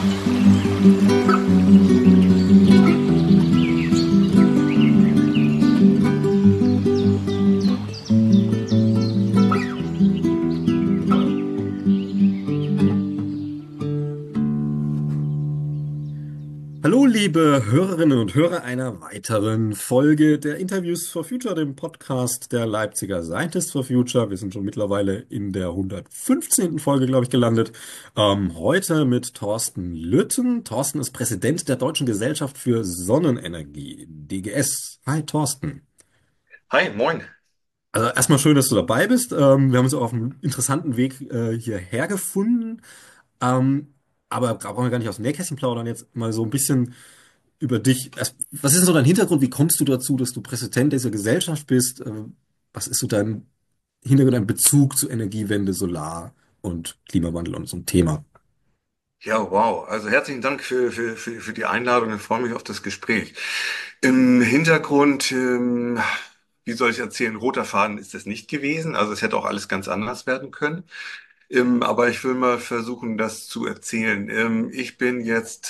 Hallo, liebe Hörerinnen und Hörer einer weiteren Folge der Interviews for Future, dem Podcast der Leipziger Scientists for Future. Wir sind schon mittlerweile in der 115. Folge, glaube ich, gelandet. Heute mit Thorsten Lütten. Thorsten ist Präsident der Deutschen Gesellschaft für Sonnenenergie, DGS. Hi, Thorsten. Hi, moin. Also erstmal schön, dass du dabei bist. Wir haben uns auch auf einem interessanten Weg hierher gefunden. Ähm, aber brauchen wir gar nicht aus dem Nähkästchen plaudern, jetzt mal so ein bisschen über dich. Was ist denn so dein Hintergrund? Wie kommst du dazu, dass du Präsident dieser Gesellschaft bist? Was ist so dein Hintergrund, dein Bezug zu Energiewende, Solar und Klimawandel und so ein Thema? Ja, wow. Also herzlichen Dank für die Einladung. Ich freue mich auf das Gespräch. Im Hintergrund, wie soll ich erzählen, roter Faden ist es nicht gewesen. Also es hätte auch alles ganz anders werden können. Aber ich will mal versuchen, das zu erzählen. Ich bin jetzt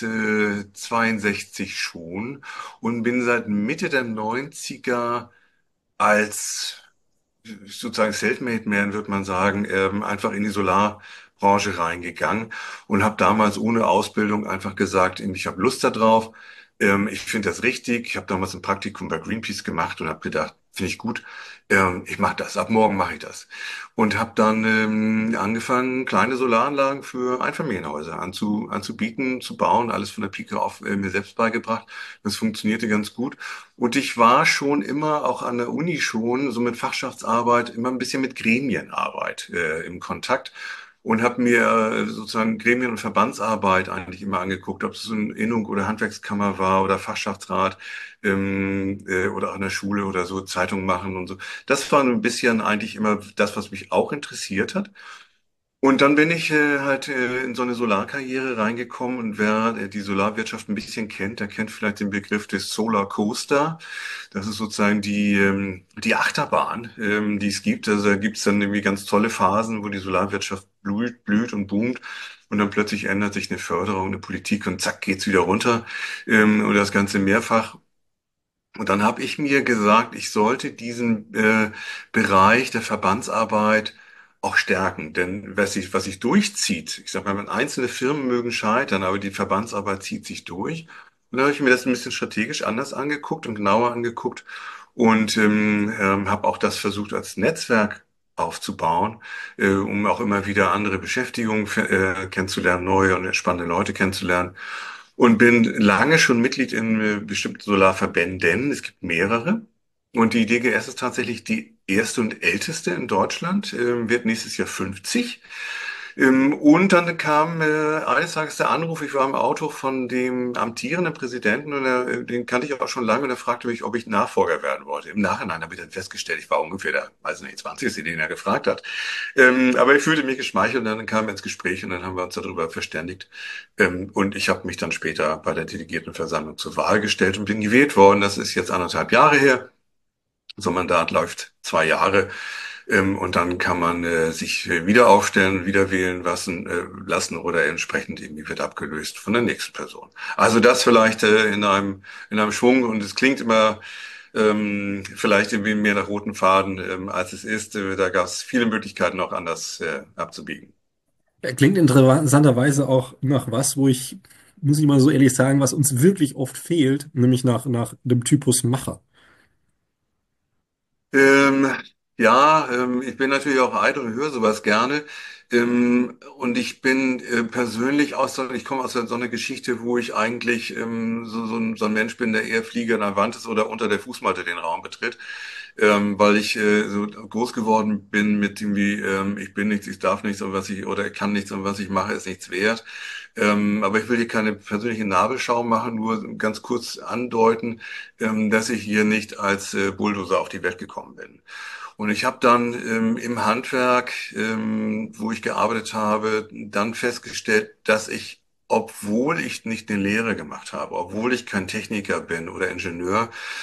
62 schon und bin seit Mitte der 90er als sozusagen Selfmade Man, wird man sagen, einfach in die Solarbranche reingegangen und habe damals ohne Ausbildung einfach gesagt, ich habe Lust darauf, ich finde das richtig. Ich habe damals ein Praktikum bei Greenpeace gemacht und habe gedacht, finde ich gut, ich mache das, ab morgen mache ich das. Und habe dann angefangen, kleine Solaranlagen für Einfamilienhäuser anzubieten, zu bauen, alles von der Pike auf mir selbst beigebracht. Das funktionierte ganz gut. Und ich war schon immer, auch an der Uni schon, so mit Fachschaftsarbeit, immer ein bisschen mit Gremienarbeit im Kontakt und habe mir sozusagen Gremien- und Verbandsarbeit eigentlich immer angeguckt, ob es so eine Innung oder Handwerkskammer war oder Fachschaftsrat oder an der Schule oder so Zeitungen machen und so. Das war ein bisschen eigentlich immer das, was mich auch interessiert hat. Und dann bin ich halt in so eine Solarkarriere reingekommen und wer die Solarwirtschaft ein bisschen kennt, der kennt vielleicht den Begriff des Solar Coaster. Das ist sozusagen die Achterbahn, die es gibt. Also da gibt es dann irgendwie ganz tolle Phasen, wo die Solarwirtschaft blüht und boomt. Und dann plötzlich ändert sich eine Förderung, eine Politik und zack geht's wieder runter. Und das Ganze mehrfach. Und dann habe ich mir gesagt, ich sollte diesen Bereich der Verbandsarbeit auch stärken. Denn was sich durchzieht, ich sage mal, einzelne Firmen mögen scheitern, aber die Verbandsarbeit zieht sich durch. Und dann habe ich mir das ein bisschen strategisch anders angeguckt und genauer angeguckt und habe auch das versucht als Netzwerk aufzubauen, um auch immer wieder andere Beschäftigungen kennenzulernen, neue und spannende Leute kennenzulernen. Und bin lange schon Mitglied in bestimmten Solarverbänden. Es gibt mehrere. Und die DGS ist tatsächlich die erste und älteste in Deutschland, wird nächstes Jahr 50. Und dann kam eines Tages der Anruf, ich war im Auto von dem amtierenden Präsidenten und den kannte ich auch schon lange und er fragte mich, ob ich Nachfolger werden wollte. Im Nachhinein habe ich dann festgestellt, ich war ungefähr der, weiß nicht, 20. den er gefragt hat. Aber ich fühlte mich geschmeichelt und dann kamen wir ins Gespräch und dann haben wir uns darüber verständigt. Und ich habe mich dann später bei der Delegiertenversammlung zur Wahl gestellt und bin gewählt worden. Das ist jetzt 1,5 Jahre her. So ein Mandat läuft 2 Jahre. Und dann kann man sich wieder aufstellen, wieder wählen lassen oder entsprechend irgendwie wird abgelöst von der nächsten Person. Also das vielleicht in einem Schwung und es klingt immer vielleicht irgendwie mehr nach roten Faden, als es ist. Da gab es viele Möglichkeiten, auch anders abzubiegen. Klingt interessanterweise auch nach was, muss ich mal so ehrlich sagen, was uns wirklich oft fehlt, nämlich nach dem Typus Macher. Ähm, ja, ich bin natürlich auch eitel und höre sowas gerne. Und ich bin persönlich ich komme aus so einer Geschichte, wo ich eigentlich so ein Mensch bin, der eher Flieger in der Wand ist oder unter der Fußmatte den Raum betritt. Weil ich so groß geworden bin mit irgendwie, ich bin nichts, ich darf nichts und oder ich kann nichts und was ich mache, ist nichts wert. Aber ich will hier keine persönliche Nabelschau machen, nur ganz kurz andeuten, dass ich hier nicht als Bulldozer auf die Welt gekommen bin. Und ich habe dann im Handwerk, wo ich gearbeitet habe, dann festgestellt, dass obwohl ich nicht eine Lehre gemacht habe, obwohl ich kein Techniker bin oder Ingenieur,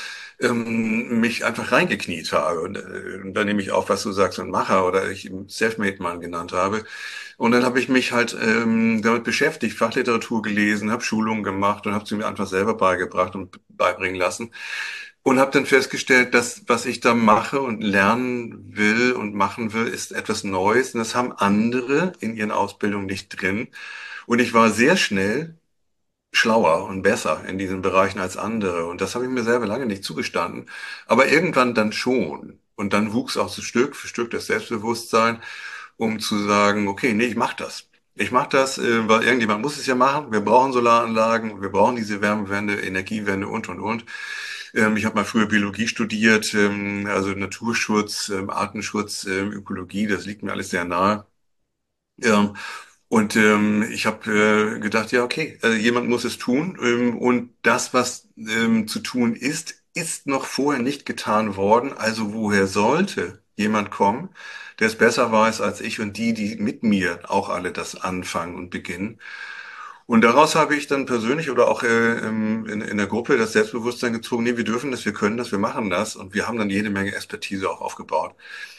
mich einfach reingekniet habe. Und dann nehme ich auf, was du sagst, und Macher oder ich eben Selfmade-Mann genannt habe. Und dann habe ich mich halt damit beschäftigt, Fachliteratur gelesen, habe Schulungen gemacht und habe sie mir einfach selber beigebracht und beibringen lassen. Und habe dann festgestellt, dass was ich da mache und lernen will und machen will, ist etwas Neues. Und das haben andere in ihren Ausbildungen nicht drin. Und ich war sehr schnell schlauer und besser in diesen Bereichen als andere. Und das habe ich mir selber lange nicht zugestanden. Aber irgendwann dann schon. Und dann wuchs auch so Stück für Stück das Selbstbewusstsein, um zu sagen, okay, nee, ich mach das. Ich mache das, weil irgendjemand muss es ja machen. Wir brauchen Solaranlagen, wir brauchen diese Wärmewende, Energiewende und. Ich habe mal früher Biologie studiert, also Naturschutz, Artenschutz, Ökologie, das liegt mir alles sehr nahe. Ja, und ich habe gedacht, ja, okay, jemand muss es tun. Und das, was zu tun ist, ist noch vorher nicht getan worden. Also woher sollte jemand kommen, der es besser weiß als ich und die mit mir auch alle das anfangen und beginnen? Und daraus habe ich dann persönlich oder auch in der Gruppe das Selbstbewusstsein gezogen, nee, wir dürfen das, wir können das, wir machen das. Und wir haben dann jede Menge Expertise auch aufgebaut.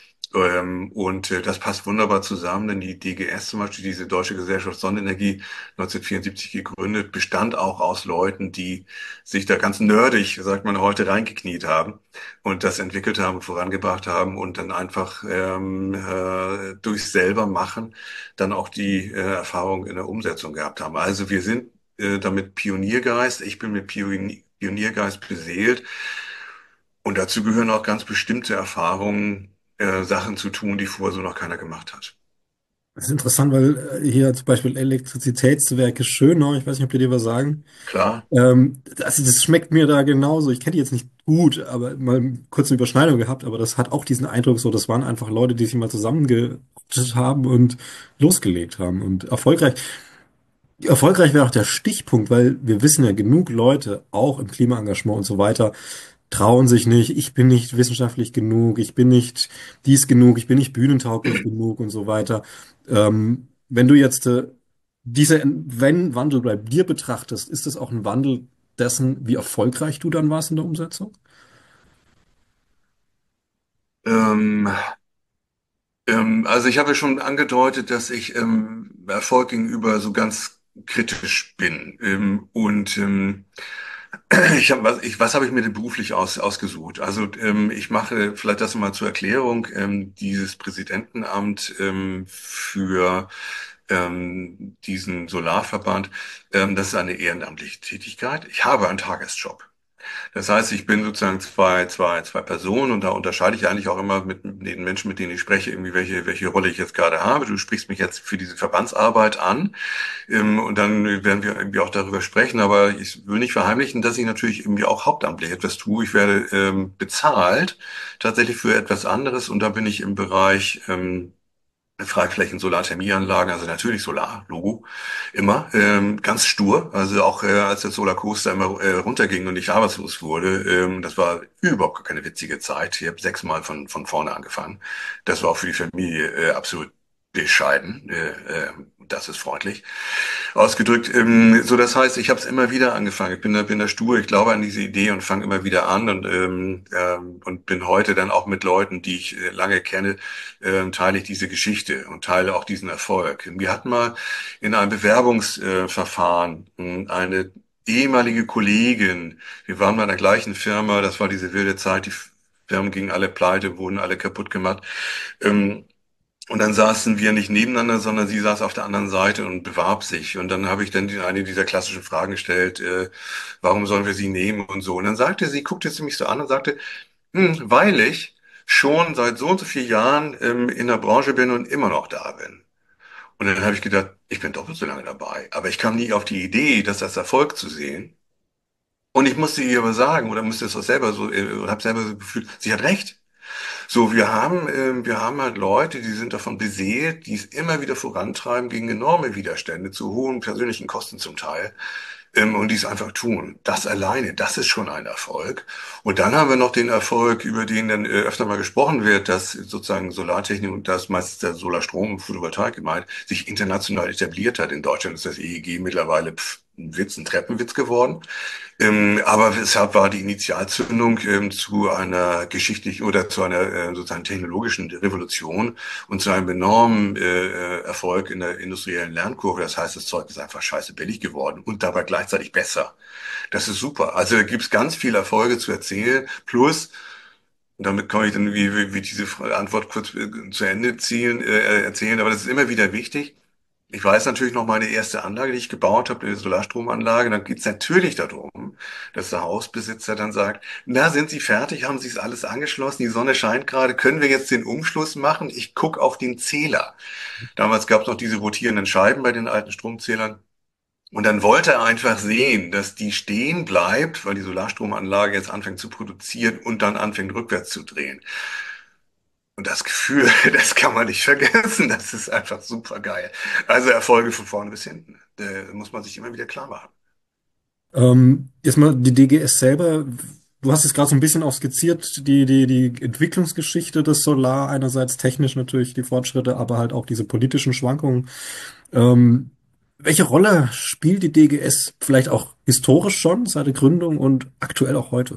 Das passt wunderbar zusammen, denn die DGS zum Beispiel, diese Deutsche Gesellschaft Sonnenenergie, 1974 gegründet, bestand auch aus Leuten, die sich da ganz nerdig, sagt man heute, reingekniet haben und das entwickelt haben, vorangebracht haben und dann einfach durch selber machen dann auch die Erfahrung in der Umsetzung gehabt haben. Also wir sind damit Pioniergeist, ich bin mit Pioniergeist beseelt und dazu gehören auch ganz bestimmte Erfahrungen, Sachen zu tun, die vorher so noch keiner gemacht hat. Das ist interessant, weil hier zum Beispiel Elektrizitätswerke Schönau, ich weiß nicht, ob die dir was sagen. Klar. Also das schmeckt mir da genauso. Ich kenne die jetzt nicht gut, aber mal kurz eine Überschneidung gehabt, aber das hat auch diesen Eindruck so, das waren einfach Leute, die sich mal zusammengerottet haben und losgelegt haben und erfolgreich. Erfolgreich wäre auch der Stichpunkt, weil wir wissen ja, genug Leute, auch im Klimaengagement und so weiter, trauen sich nicht, ich bin nicht wissenschaftlich genug, ich bin nicht dies genug, ich bin nicht bühnentauglich genug und so weiter. Wenn du jetzt wenn Wandel bei dir betrachtest, ist es auch ein Wandel dessen, wie erfolgreich du dann warst in der Umsetzung? Ähm, also ich habe ja schon angedeutet, dass ich Erfolg gegenüber so ganz kritisch bin. Was habe ich mir denn beruflich ausgesucht? Also ich mache vielleicht das mal zur Erklärung, dieses Präsidentenamt für diesen Solarverband, das ist eine ehrenamtliche Tätigkeit. Ich habe einen Tagesjob. Das heißt, ich bin sozusagen zwei Personen und da unterscheide ich eigentlich auch immer mit den Menschen, mit denen ich spreche, irgendwie welche Rolle ich jetzt gerade habe. Du sprichst mich jetzt für diese Verbandsarbeit an, und dann werden wir irgendwie auch darüber sprechen, aber ich will nicht verheimlichen, dass ich natürlich irgendwie auch hauptamtlich etwas tue. Ich werde bezahlt tatsächlich für etwas anderes und da bin ich im Bereich Freiflächen, Solarthermieanlagen, also natürlich Solar, Logo, immer, ganz stur. Also auch als der Solarcoaster immer runterging und ich arbeitslos wurde, das war überhaupt gar keine witzige Zeit. Ich habe 6-mal von vorne angefangen. Das war auch für die Familie absolut bescheiden. Das ist freundlich ausgedrückt. So, das heißt, ich habe es immer wieder angefangen. Bin da stur. Ich glaube an diese Idee und fange immer wieder an und bin heute dann auch mit Leuten, die ich lange kenne, teile ich diese Geschichte und teile auch diesen Erfolg. Wir hatten mal in einem Bewerbungsverfahren eine ehemalige Kollegin. Wir waren bei der gleichen Firma. Das war diese wilde Zeit. Die Firmen gingen alle pleite, wurden alle kaputt gemacht. Ähm, und dann saßen wir nicht nebeneinander, sondern sie saß auf der anderen Seite und bewarb sich. Und dann habe ich dann eine dieser klassischen Fragen gestellt, warum sollen wir sie nehmen und so. Und dann sagte sie, guckte sie mich so an und sagte, weil ich schon seit so und so vielen Jahren in der Branche bin und immer noch da bin. Und dann habe ich gedacht, ich bin doppelt so lange dabei. Aber ich kam nie auf die Idee, das als Erfolg zu sehen. Und ich musste ihr aber sagen, oder musste es auch selber so, oder habe selber so gefühlt, sie hat recht. So, wir haben halt Leute, die sind davon beseelt, die es immer wieder vorantreiben gegen enorme Widerstände, zu hohen persönlichen Kosten zum Teil, und die es einfach tun. Das alleine, das ist schon ein Erfolg. Und dann haben wir noch den Erfolg, über den dann öfter mal gesprochen wird, dass sozusagen Solartechnik und das meistens der Solarstrom und Photovoltaik gemeint, sich international etabliert hat. In Deutschland ist das EEG mittlerweile ein Witz, ein Treppenwitz geworden. Aber weshalb war die Initialzündung zu einer geschichtlichen oder zu einer sozusagen technologischen Revolution und zu einem enormen Erfolg in der industriellen Lernkurve. Das heißt, das Zeug ist einfach scheiße billig geworden und dabei gleichzeitig besser. Das ist super. Also da gibt es ganz viele Erfolge zu erzählen. Plus, und damit kann ich dann wie diese Antwort kurz zu Ende erzählen, aber das ist immer wieder wichtig. Ich weiß natürlich noch meine erste Anlage, die ich gebaut habe, eine Solarstromanlage. Dann geht es natürlich darum, dass der Hausbesitzer dann sagt, na, sind Sie fertig? Haben Sie es alles angeschlossen? Die Sonne scheint gerade. Können wir jetzt den Umschluss machen? Ich gucke auf den Zähler. Damals gab es noch diese rotierenden Scheiben bei den alten Stromzählern. Und dann wollte er einfach sehen, dass die stehen bleibt, weil die Solarstromanlage jetzt anfängt zu produzieren und dann anfängt rückwärts zu drehen. Und das Gefühl, das kann man nicht vergessen. Das ist einfach super geil. Also Erfolge von vorne bis hinten. Da muss man sich immer wieder klar machen. Erstmal die DGS selber. Du hast es gerade so ein bisschen auch skizziert, die Entwicklungsgeschichte des Solar, einerseits technisch natürlich die Fortschritte, aber halt auch diese politischen Schwankungen. Ähm, Welche Rolle spielt die DGS vielleicht auch historisch schon seit der Gründung und aktuell auch heute?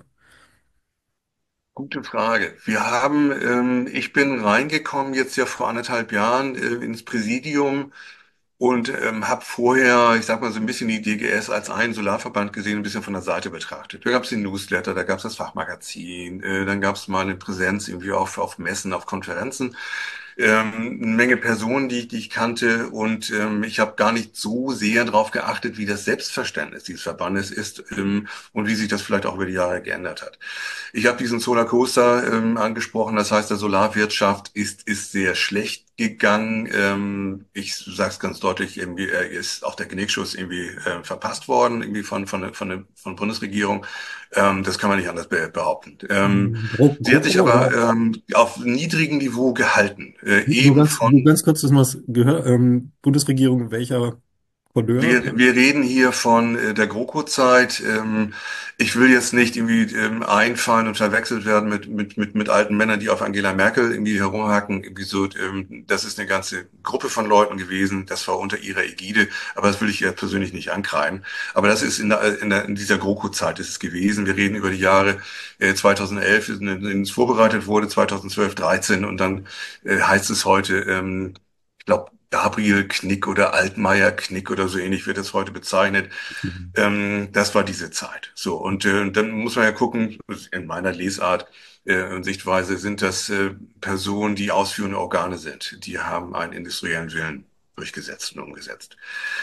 Gute Frage. Ich bin reingekommen jetzt ja vor 1,5 Jahren ins Präsidium und habe vorher, ich sag mal so ein bisschen die DGS als einen Solarverband gesehen, ein bisschen von der Seite betrachtet. Da gab es den Newsletter, da gab es das Fachmagazin, dann gab es mal eine Präsenz irgendwie auf Messen, auf Konferenzen. Eine Menge Personen, die ich kannte und ich habe gar nicht so sehr darauf geachtet, wie das Selbstverständnis dieses Verbandes ist und wie sich das vielleicht auch über die Jahre geändert hat. Ich habe diesen Solar Coaster angesprochen, das heißt, der Solarwirtschaft ist sehr schlecht gegangen. Ich sage es ganz deutlich, irgendwie ist auch der Genickschuss irgendwie verpasst worden, irgendwie von Bundesregierung. Das kann man nicht anders behaupten. Sie hat sich GroKo aber oder auf niedrigem Niveau gehalten, nur eben ganz, von nur ganz kurz, dass man es gehört, Bundesregierung welcher Couleur? wir reden hier von der GroKo-Zeit. Ich will jetzt nicht irgendwie einfallen und verwechselt werden mit alten Männern, die auf Angela Merkel irgendwie herumhacken. Irgendwie so, das ist eine ganze Gruppe von Leuten gewesen. Das war unter ihrer Ägide. Aber das will ich ihr persönlich nicht ankreiden. Aber das ist in dieser GroKo-Zeit ist es gewesen. Wir reden über die Jahre 2011, in denen es vorbereitet wurde, 2012, 13 und dann heißt es heute, ich glaube, Gabriel Knick oder Altmaier Knick oder so ähnlich wird es heute bezeichnet. Das war diese Zeit. So, und dann muss man ja gucken, in meiner Lesart und Sichtweise sind das Personen, die ausführende Organe sind. Die haben einen industriellen Willen durchgesetzt und umgesetzt.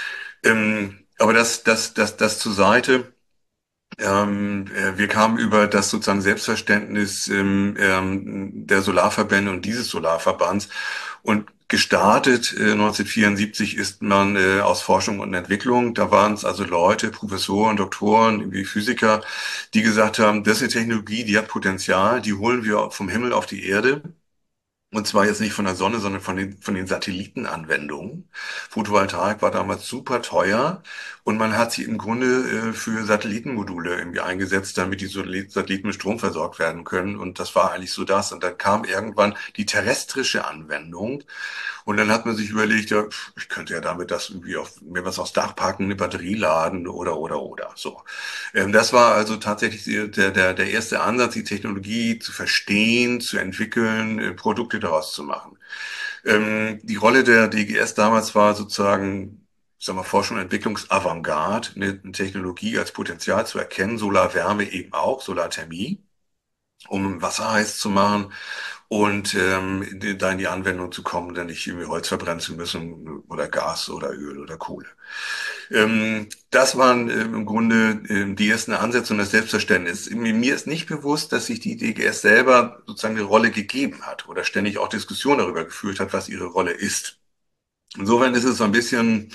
Aber das zur Seite. Wir kamen über das sozusagen Selbstverständnis der Solarverbände und dieses Solarverbands und gestartet 1974 ist man aus Forschung und Entwicklung. Da waren es also Leute, Professoren, Doktoren, wie Physiker, die gesagt haben, das ist eine Technologie, die hat Potenzial, die holen wir vom Himmel auf die Erde. Und zwar jetzt nicht von der Sonne, sondern von den Satellitenanwendungen. Photovoltaik war damals super teuer und man hat sie im Grunde für Satellitenmodule irgendwie eingesetzt, damit die Satelliten mit Strom versorgt werden können. Und das war eigentlich so das. Und dann kam irgendwann die terrestrische Anwendung. Und dann hat man sich überlegt, ja, ich könnte ja damit das irgendwie mir was aufs Dach packen, eine Batterie laden oder. So. Das war also tatsächlich der erste Ansatz, die Technologie zu verstehen, zu entwickeln, Produkte daraus zu machen. Die Rolle der DGS damals war sozusagen, ich sag mal, Forschung und Entwicklungsavantgarde, eine Technologie als Potenzial zu erkennen, Solarwärme eben auch, Solarthermie, um Wasser heiß zu machen und da in die Anwendung zu kommen, dann nicht irgendwie Holz verbrennen zu müssen oder Gas oder Öl oder Kohle. Das waren im Grunde die ersten Ansätze und das Selbstverständnis. Mir ist nicht bewusst, dass sich die DGS selber sozusagen eine Rolle gegeben hat oder ständig auch Diskussionen darüber geführt hat, was ihre Rolle ist. Insofern ist es so ein bisschen,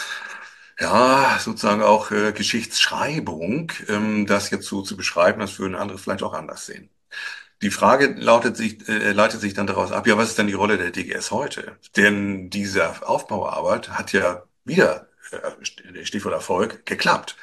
ja, sozusagen auch Geschichtsschreibung, das jetzt so zu beschreiben, das würden andere vielleicht auch anders sehen. Die Frage leitet sich dann daraus ab, ja, was ist denn die Rolle der DGS heute? Denn diese Aufbauarbeit hat ja wieder, Stichwort Erfolg, geklappt.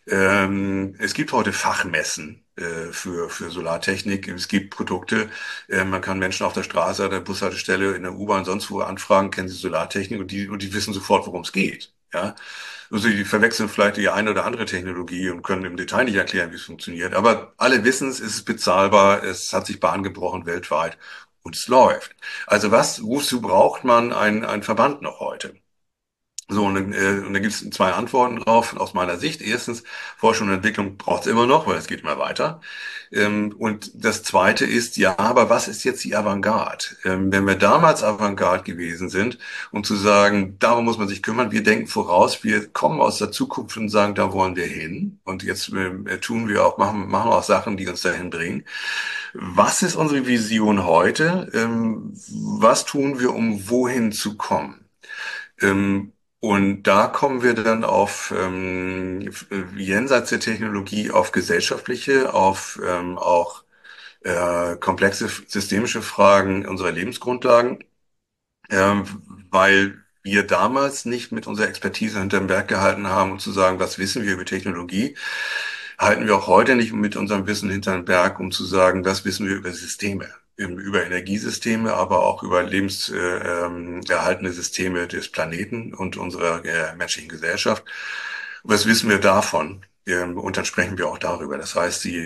Es gibt heute Fachmessen für Solartechnik. Es gibt Produkte. Man kann Menschen auf der Straße, an der Bushaltestelle, in der U-Bahn, sonst wo anfragen, kennen Sie Solartechnik und die wissen sofort, worum es geht. Ja, also die verwechseln vielleicht die eine oder andere Technologie und können im Detail nicht erklären, wie es funktioniert. Aber alle wissen es ist bezahlbar, es hat sich Bahn gebrochen weltweit und es läuft. Also wozu braucht man einen Verband noch heute? So, und dann gibt es zwei Antworten drauf aus meiner Sicht. Erstens, Forschung und Entwicklung braucht es immer noch, weil es geht immer weiter. Und das Zweite ist, ja, aber was ist jetzt die Avantgarde? Wenn wir damals Avantgarde gewesen sind, um zu sagen, darum muss man sich kümmern, wir denken voraus, wir kommen aus der Zukunft und sagen, da wollen wir hin. Und jetzt tun wir auch, machen auch Sachen, die uns dahin bringen. Was ist unsere Vision heute? Was tun wir, um wohin zu kommen? Ähm, und da kommen wir dann auf jenseits der Technologie auf gesellschaftliche, auf auch komplexe systemische Fragen unserer Lebensgrundlagen, ähm, weil wir damals nicht mit unserer Expertise hinterm Berg gehalten haben, um zu sagen, was wissen wir über Technologie, halten wir auch heute nicht mit unserem Wissen hinterm Berg, um zu sagen, was wissen wir über Systeme, über Energiesysteme, aber auch über lebenserhaltende Systeme des Planeten und unserer menschlichen Gesellschaft. Was wissen wir davon? Und dann sprechen wir auch darüber. Das heißt, die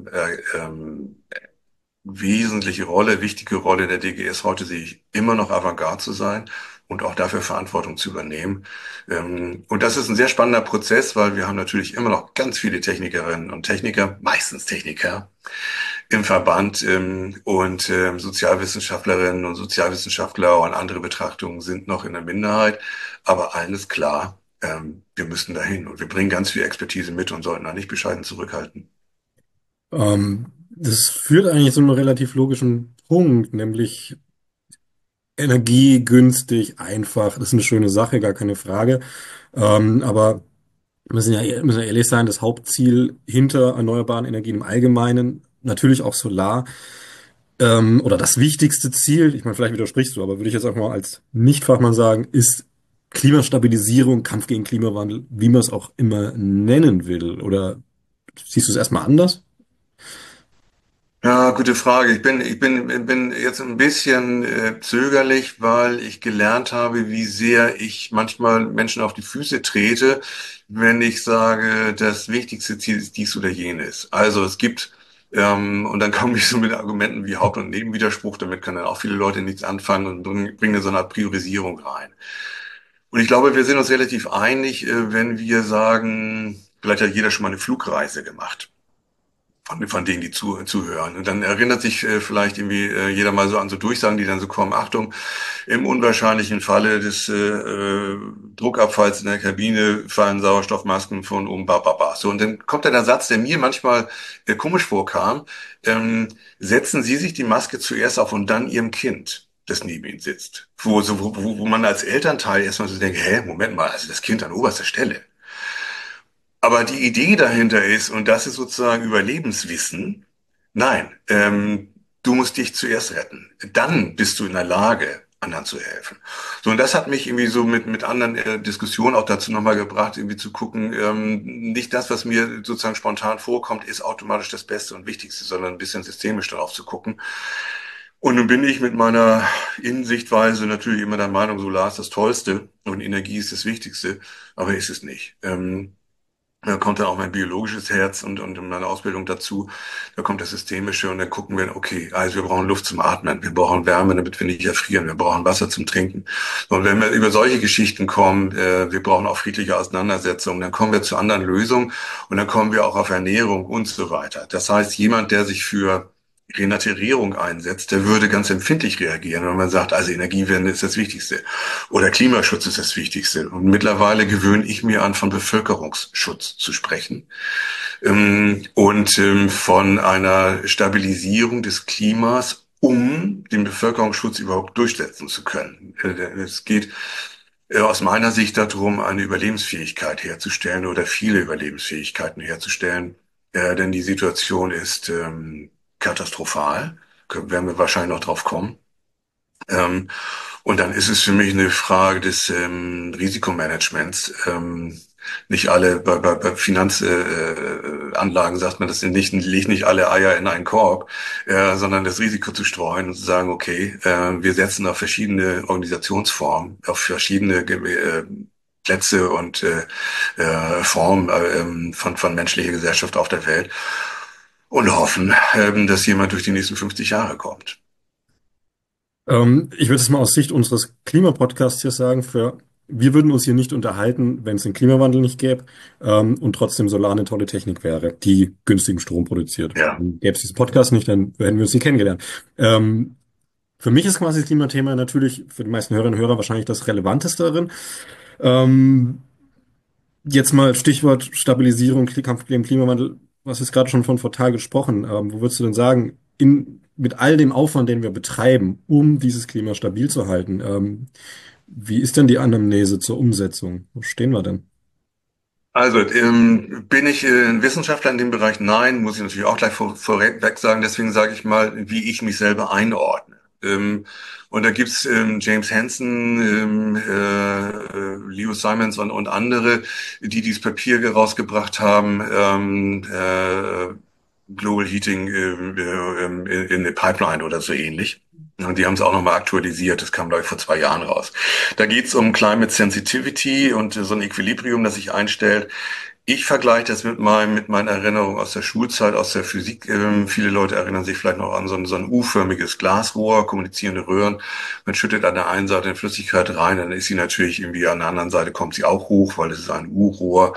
wesentliche Rolle, wichtige Rolle der DGS heute sehe ich immer noch Avantgarde zu sein und auch dafür Verantwortung zu übernehmen. Und das ist ein sehr spannender Prozess, weil wir haben natürlich immer noch ganz viele Technikerinnen und Techniker, meistens Techniker im Verband und Sozialwissenschaftlerinnen und Sozialwissenschaftler und andere Betrachtungen sind noch in der Minderheit. Aber allen ist klar, wir müssen dahin und wir bringen ganz viel Expertise mit und sollten da nicht bescheiden zurückhalten. Das führt eigentlich zu einem relativ logischen Punkt, nämlich Energie günstig, einfach. Das ist eine schöne Sache, gar keine Frage. Aber müssen ja ehrlich sein, das Hauptziel hinter erneuerbaren Energien im Allgemeinen, natürlich auch Solar, oder das wichtigste Ziel, ich meine, vielleicht widersprichst du, aber würde ich jetzt auch mal als Nichtfachmann sagen, ist Klimastabilisierung, Kampf gegen Klimawandel, wie man es auch immer nennen will. Oder siehst du es erstmal anders? Ja, gute Frage. Ich bin jetzt ein bisschen zögerlich, weil ich gelernt habe, wie sehr ich manchmal Menschen auf die Füße trete, wenn ich sage, das wichtigste Ziel ist dies oder jenes. Also es gibt, und dann komme ich so mit Argumenten wie Haupt- und Nebenwiderspruch, damit können dann auch viele Leute nichts anfangen und bringen so eine Art Priorisierung rein. Und ich glaube, wir sind uns relativ einig, wenn wir sagen, vielleicht hat jeder schon mal eine Flugreise gemacht von denen, die zuhören. Und dann erinnert sich vielleicht irgendwie jeder mal so an so Durchsagen, die dann so kommen. Achtung, im unwahrscheinlichen Falle des Druckabfalls in der Kabine fallen Sauerstoffmasken von oben, ba, ba, ba. So, und dann kommt dann der Satz, der mir manchmal komisch vorkam. Ähm, Setzen Sie sich die Maske zuerst auf und dann Ihrem Kind, das neben Ihnen sitzt. Wo man als Elternteil erstmal so denkt, hä, Moment mal, also das Kind an oberster Stelle. Aber die Idee dahinter ist, und das ist sozusagen Überlebenswissen, nein, du musst dich zuerst retten. Dann bist du in der Lage, anderen zu helfen. So, und das hat mich irgendwie so mit anderen Diskussionen auch dazu nochmal gebracht, irgendwie zu gucken, nicht das, was mir sozusagen spontan vorkommt, ist automatisch das Beste und Wichtigste, sondern ein bisschen systemisch darauf zu gucken. Und nun bin ich mit meiner Innensichtweise natürlich immer der Meinung, Solar ist das Tollste und Energie ist das Wichtigste, aber ist es nicht. Da kommt dann auch mein biologisches Herz und meine Ausbildung dazu. Da kommt das Systemische und dann gucken wir, okay, also wir brauchen Luft zum Atmen, wir brauchen Wärme, damit wir nicht erfrieren, wir brauchen Wasser zum Trinken. Und wenn wir über solche Geschichten kommen, wir brauchen auch friedliche Auseinandersetzungen, dann kommen wir zu anderen Lösungen und dann kommen wir auch auf Ernährung und so weiter. Das heißt, jemand, der sich für Renaturierung einsetzt, der würde ganz empfindlich reagieren, wenn man sagt, also Energiewende ist das Wichtigste oder Klimaschutz ist das Wichtigste. Und mittlerweile gewöhne ich mir an, von Bevölkerungsschutz zu sprechen und von einer Stabilisierung des Klimas, um den Bevölkerungsschutz überhaupt durchsetzen zu können. Es geht aus meiner Sicht darum, eine Überlebensfähigkeit herzustellen oder viele Überlebensfähigkeiten herzustellen, denn die Situation ist katastrophal. Werden wir wahrscheinlich noch drauf kommen. Ähm, und dann ist es für mich eine Frage des Risikomanagements. Nicht alle, bei Finanzanlagen sagt man, das sind nicht, legt nicht alle Eier in einen Korb, sondern das Risiko zu streuen und zu sagen, okay, wir setzen auf verschiedene Organisationsformen, auf verschiedene Plätze und Form von menschlicher Gesellschaft auf der Welt und hoffen, dass jemand durch die nächsten 50 Jahre kommt. Ich würde es mal aus Sicht unseres Klimapodcasts hier sagen, wir würden uns hier nicht unterhalten, wenn es den Klimawandel nicht gäbe, und trotzdem Solar eine tolle Technik wäre, die günstigen Strom produziert. Ja. Gäbe es diesen Podcast nicht, dann hätten wir uns nie kennengelernt. Ähm, für mich ist quasi das Klimathema natürlich für die meisten Hörerinnen und Hörer wahrscheinlich das Relevanteste darin. Ähm, Jetzt mal Stichwort Stabilisierung, Kampf gegen den Klimawandel. Was ist gerade schon von Vorteil gesprochen? Wo würdest du denn sagen, mit all dem Aufwand, den wir betreiben, um dieses Klima stabil zu halten, wie ist denn die Anamnese zur Umsetzung? Wo stehen wir denn? Also, bin ich ein Wissenschaftler in dem Bereich? Nein, muss ich natürlich auch gleich vorweg sagen. Deswegen sage ich mal, wie ich mich selber einordne. Und da gibt's James Hansen, Leo Simons und andere, die dieses Papier rausgebracht haben, Global Heating in the Pipeline oder so ähnlich. Und die haben es auch nochmal aktualisiert. Das kam, glaube ich, vor 2 Jahren raus. Da geht es um Climate Sensitivity und so ein Equilibrium, das sich einstellt. Ich vergleiche das mit meinen Erinnerungen aus der Schulzeit, aus der Physik. Viele Leute erinnern sich vielleicht noch an so ein U-förmiges Glasrohr, kommunizierende Röhren. Man schüttet an der einen Seite eine Flüssigkeit rein, dann ist sie natürlich irgendwie an der anderen Seite kommt sie auch hoch, weil es ist ein U-Rohr.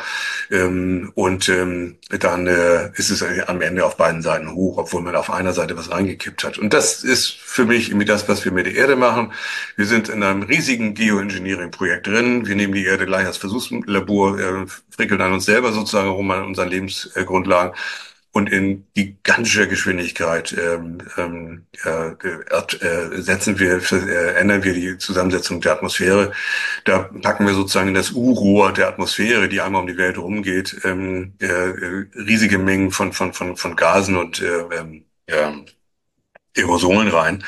Dann ist es am Ende auf beiden Seiten hoch, obwohl man auf einer Seite was reingekippt hat. Und das ist für mich irgendwie das, was wir mit der Erde machen. Wir sind in einem riesigen Geoengineering-Projekt drin. Wir nehmen die Erde gleich als Versuchslabor, frickeln an uns selber sozusagen rum an unseren Lebensgrundlagen und in gigantischer Geschwindigkeit ändern wir die Zusammensetzung der Atmosphäre. Da packen wir sozusagen in das U-Rohr der Atmosphäre, die einmal um die Welt rumgeht, riesige Mengen von Gasen und Aerosolen rein.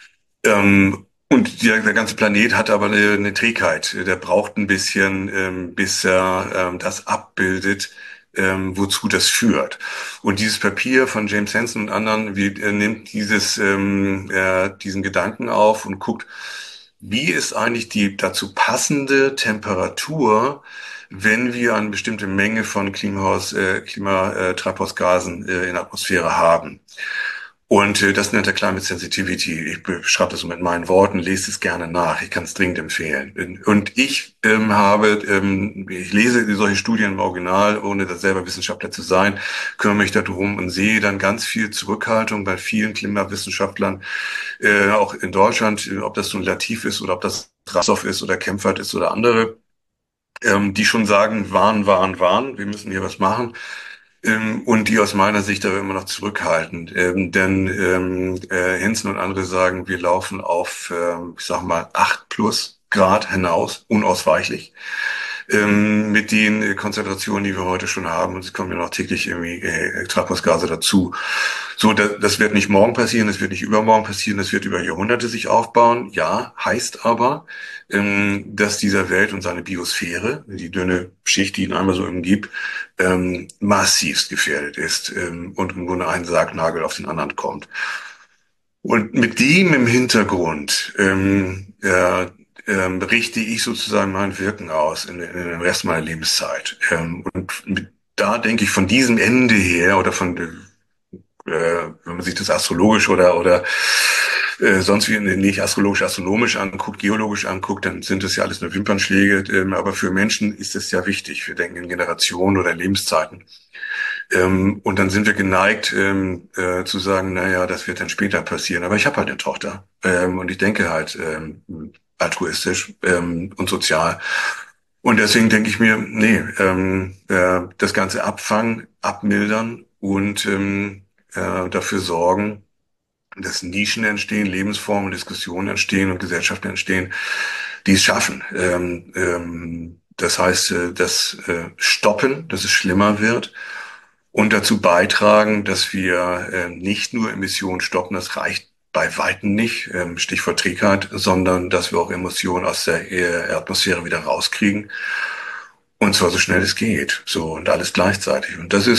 Der ganze Planet hat aber eine Trägheit. Der braucht ein bisschen, bis er das abbildet, wozu das führt. Und dieses Papier von James Hansen und anderen nimmt diesen Gedanken auf und guckt, wie ist eigentlich die dazu passende Temperatur, wenn wir eine bestimmte Menge von Treibhausgasen in der Atmosphäre haben. Und das nennt er Climate Sensitivity. Ich beschreibe das so mit meinen Worten, lest es gerne nach. Ich kann es dringend empfehlen. Und ich lese solche Studien im Original, ohne da selber Wissenschaftler zu sein, kümmere mich darum und sehe dann ganz viel Zurückhaltung bei vielen Klimawissenschaftlern, auch in Deutschland, ob das nun Latif ist oder ob das Rassow ist oder Kempfert ist oder andere, die schon sagen, warn, wir müssen hier was machen. Und die aus meiner Sicht aber immer noch zurückhaltend. Denn Hinzen und andere sagen, wir laufen auf, ich sag mal, 8 plus Grad hinaus, unausweichlich. Mit den Konzentrationen, die wir heute schon haben, und es kommen ja noch täglich irgendwie Treibhausgase dazu. So, das wird nicht morgen passieren, das wird nicht übermorgen passieren, das wird über Jahrhunderte sich aufbauen. Ja, heißt aber, dass dieser Welt und seine Biosphäre, die dünne Schicht, die ihn einmal so umgibt, massivst gefährdet ist und im Grunde ein Sargnagel auf den anderen kommt. Und mit dem im Hintergrund richte ich sozusagen mein Wirken aus in den Rest meiner Lebenszeit. Da denke ich von diesem Ende her oder wenn man sich das astrologisch oder sonst wie nicht astronomisch anguckt, geologisch anguckt, dann sind das ja alles nur Wimpernschläge. Aber für Menschen ist es ja wichtig. Wir denken in Generationen oder Lebenszeiten. Und dann sind wir geneigt zu sagen, naja, das wird dann später passieren. Aber ich habe halt eine Tochter und ich denke halt altruistisch und sozial. Und deswegen denke ich mir, nee, das Ganze abfangen, abmildern und dafür sorgen, dass Nischen entstehen, Lebensformen, Diskussionen entstehen und Gesellschaften entstehen, die es schaffen. Das heißt, das Stoppen, dass es schlimmer wird und dazu beitragen, dass wir nicht nur Emissionen stoppen, das reicht bei Weitem nicht, Stichwort Trägheit, sondern dass wir auch Emissionen aus der Atmosphäre wieder rauskriegen. Und zwar so schnell es geht. So, und alles gleichzeitig. Und das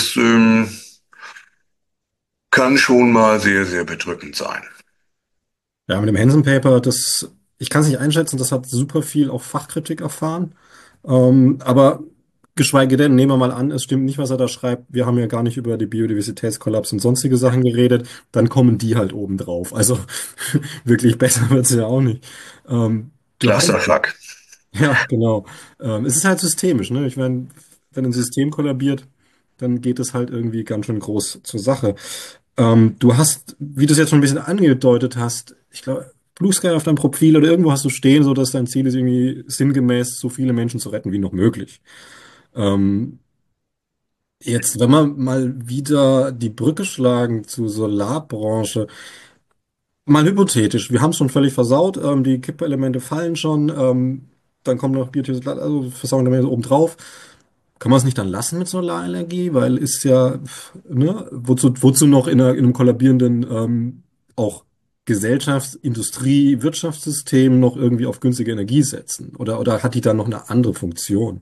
kann schon mal sehr, sehr bedrückend sein. Ja, mit dem Hansen Paper, das Ich kann es nicht einschätzen, das hat super viel auch Fachkritik erfahren. Aber geschweige denn, nehmen wir mal an, es stimmt nicht, was er da schreibt. Wir haben ja gar nicht über die Biodiversitätskollaps und sonstige Sachen geredet. Dann kommen die halt oben drauf. Also wirklich besser wird es ja auch nicht. Du hast, Clusterfuck. ja, genau. Es ist halt systemisch, ne? Ich meine, wenn ein System kollabiert, dann geht es halt irgendwie ganz schön groß zur Sache. Du hast, wie du es jetzt schon ein bisschen angedeutet hast, ich glaube, Blue Sky auf deinem Profil oder irgendwo hast du stehen, so dass dein Ziel ist, irgendwie sinngemäß so viele Menschen zu retten wie noch möglich. Ähm, Jetzt, wenn wir mal wieder die Brücke schlagen zur Solarbranche, mal hypothetisch, wir haben es schon völlig versaut, die Kippelemente fallen schon, dann kommt noch Biodiversität, also Versorgung damit oben drauf. Kann man es nicht dann lassen mit Solarenergie? Weil ist ja, ne, wozu noch in einem kollabierenden auch Gesellschafts-, Industrie-, Wirtschaftssystem noch irgendwie auf günstige Energie setzen? Oder hat die dann noch eine andere Funktion?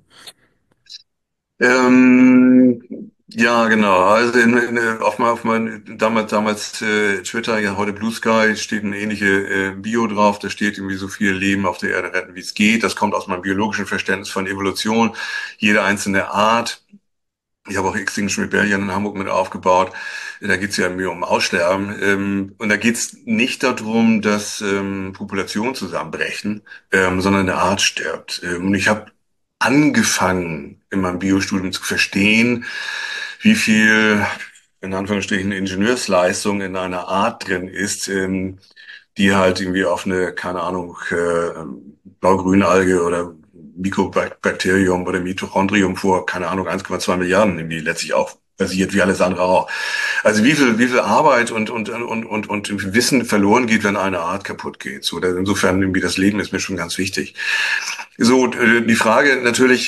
Ja, genau. Also auf mein damals Twitter, ja heute Blue Sky, steht eine ähnliche Bio drauf. Da steht irgendwie so viel Leben auf der Erde retten, wie es geht. Das kommt aus meinem biologischen Verständnis von Evolution. Jede einzelne Art. Ich habe auch Extinction Rebellion in Hamburg mit aufgebaut. Da geht es ja mehr um Aussterben. Und da geht es nicht darum, dass Populationen zusammenbrechen, sondern eine Art stirbt. Und ich habe angefangen, in meinem Biostudium zu verstehen, wie viel, in Anführungsstrichen, Ingenieursleistung in einer Art drin ist, die halt irgendwie auf eine, keine Ahnung, Blau-Grün-Alge oder Mycobacterium oder Mitochondrium vor, keine Ahnung, 1,2 Milliarden irgendwie letztlich auch basiert, wie alles andere auch. Also wie viel Arbeit und Wissen verloren geht, wenn eine Art kaputt geht. So, insofern irgendwie das Leben ist mir schon ganz wichtig. So, die Frage natürlich,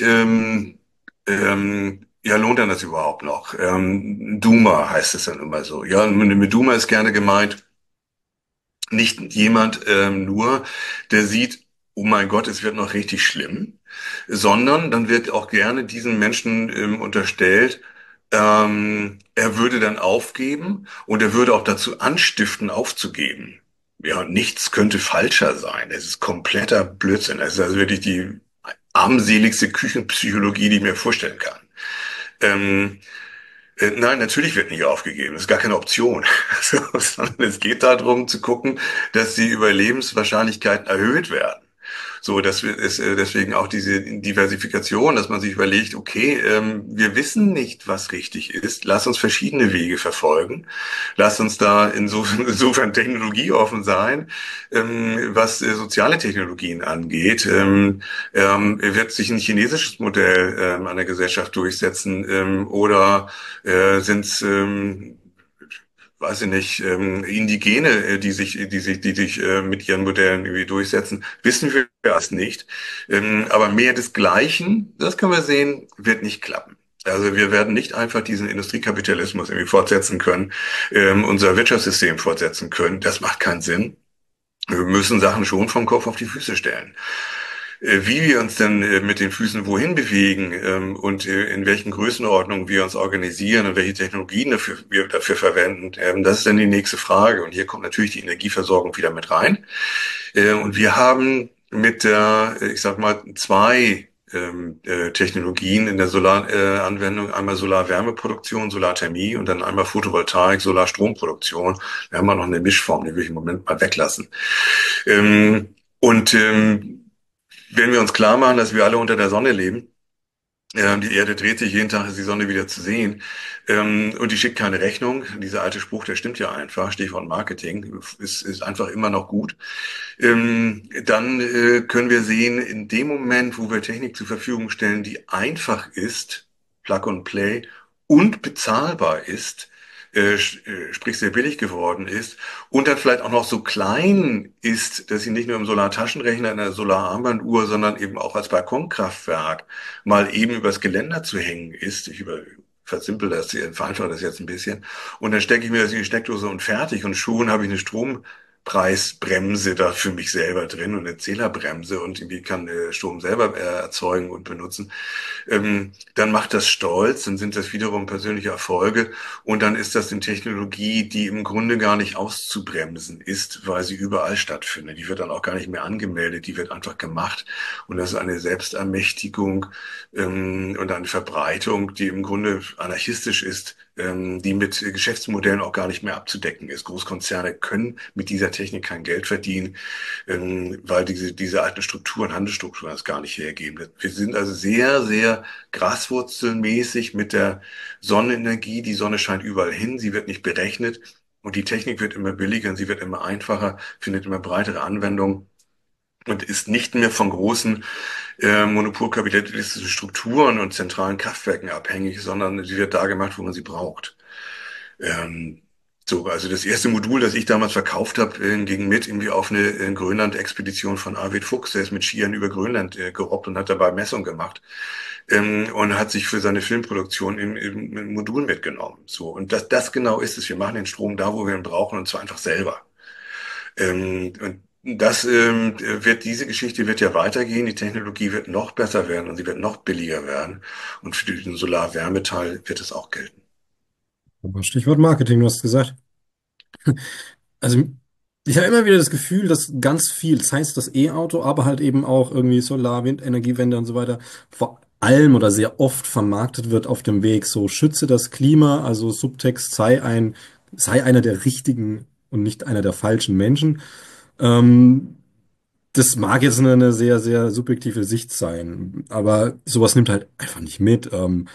ja, lohnt denn das überhaupt noch? Duma heißt es dann immer so. Ja, mit Duma ist gerne gemeint, nicht jemand nur, der sieht, oh mein Gott, es wird noch richtig schlimm, sondern dann wird auch gerne diesen Menschen unterstellt, er würde dann aufgeben und er würde auch dazu anstiften, aufzugeben. Ja, nichts könnte falscher sein. Es ist kompletter Blödsinn. Es ist also wirklich die armseligste Küchenpsychologie, die ich mir vorstellen kann. Ähm, Nein, natürlich wird nicht aufgegeben. Das ist gar keine Option. So, sondern es geht darum zu gucken, dass die Überlebenswahrscheinlichkeiten erhöht werden. So, dass wir es deswegen auch diese Diversifikation, dass man sich überlegt, okay, wir wissen nicht, was richtig ist. Lass uns verschiedene Wege verfolgen. Lass uns da insofern technologieoffen sein, was soziale Technologien angeht. Wird sich ein chinesisches Modell an der Gesellschaft durchsetzen oder sind es weiß ich nicht, Indigene, die sich mit ihren Modellen irgendwie durchsetzen, wissen wir erst nicht. Aber mehr des Gleichen, das können wir sehen, wird nicht klappen. Also wir werden nicht einfach diesen Industriekapitalismus irgendwie fortsetzen können, unser Wirtschaftssystem fortsetzen können. Das macht keinen Sinn. Wir müssen Sachen schon vom Kopf auf die Füße stellen. Wie wir uns denn mit den Füßen wohin bewegen und in welchen Größenordnungen wir uns organisieren und welche Technologien wir dafür verwenden, das ist dann die nächste Frage. Und hier kommt natürlich die Energieversorgung wieder mit rein. Und wir haben mit der, ich sag mal, zwei Technologien in der Solaranwendung, einmal Solarwärmeproduktion, Solarthermie und dann einmal Photovoltaik, Solarstromproduktion. Wir haben auch noch eine Mischform, die will ich im Moment mal weglassen. Und wenn wir uns klar machen, dass wir alle unter der Sonne leben, die Erde dreht sich, jeden Tag ist die Sonne wieder zu sehen, und die schickt keine Rechnung. Dieser alte Spruch, der stimmt ja einfach, Stichwort Marketing, ist einfach immer noch gut. Dann können wir sehen, in dem Moment, wo wir Technik zur Verfügung stellen, die einfach ist, Plug and Play, und bezahlbar ist, sprich sehr billig geworden ist und dann vielleicht auch noch so klein ist, dass sie nicht nur im Solartaschenrechner, in einer Solararmbanduhr, sondern eben auch als Balkonkraftwerk mal eben übers Geländer zu hängen ist. Versimpel das, vereinfache das jetzt ein bisschen. Und dann stecke ich mir das in die Steckdose und fertig und schon habe ich eine Strom Strompreisbremse da für mich selber drin und eine Zählerbremse und irgendwie kann Strom selber erzeugen und benutzen, dann macht das stolz, dann sind das wiederum persönliche Erfolge und dann ist das eine Technologie, die im Grunde gar nicht auszubremsen ist, weil sie überall stattfindet. Die wird dann auch gar nicht mehr angemeldet, die wird einfach gemacht und das ist eine Selbstermächtigung und eine Verbreitung, die im Grunde anarchistisch ist, die mit Geschäftsmodellen auch gar nicht mehr abzudecken ist. Großkonzerne können mit dieser Technik kein Geld verdienen, weil diese alten Strukturen, Handelsstrukturen das gar nicht hergeben. Wir sind also sehr, sehr graswurzelmäßig mit der Sonnenenergie. Die Sonne scheint überall hin, sie wird nicht berechnet und die Technik wird immer billiger und sie wird immer einfacher, findet immer breitere Anwendung und ist nicht mehr von großen monopolkapitalistischen Strukturen und zentralen Kraftwerken abhängig, sondern sie wird da gemacht, wo man sie braucht. Ähm, so, also das erste Modul, das ich damals verkauft habe, ging mit irgendwie auf eine Grönland-Expedition von Arvid Fuchs. Der ist mit Skiern über Grönland gerobbt und hat dabei Messungen gemacht und hat sich für seine Filmproduktion im Modul mitgenommen. So, und das genau ist es. Wir machen den Strom da, wo wir ihn brauchen, und zwar einfach selber. Und diese Geschichte wird ja weitergehen. Die Technologie wird noch besser werden und sie wird noch billiger werden. Und für den Solarwärmeteil wird es auch gelten. Aber Stichwort Marketing, du hast gesagt. Also ich habe immer wieder das Gefühl, dass ganz viel, das heißt das E-Auto, aber halt eben auch irgendwie Solar, Energiewende und so weiter, vor allem oder sehr oft vermarktet wird auf dem Weg, so schütze das Klima, also Subtext, sei einer der richtigen und nicht einer der falschen Menschen. Ähm, Das mag jetzt eine sehr, sehr subjektive Sicht sein, aber sowas nimmt halt einfach nicht mit.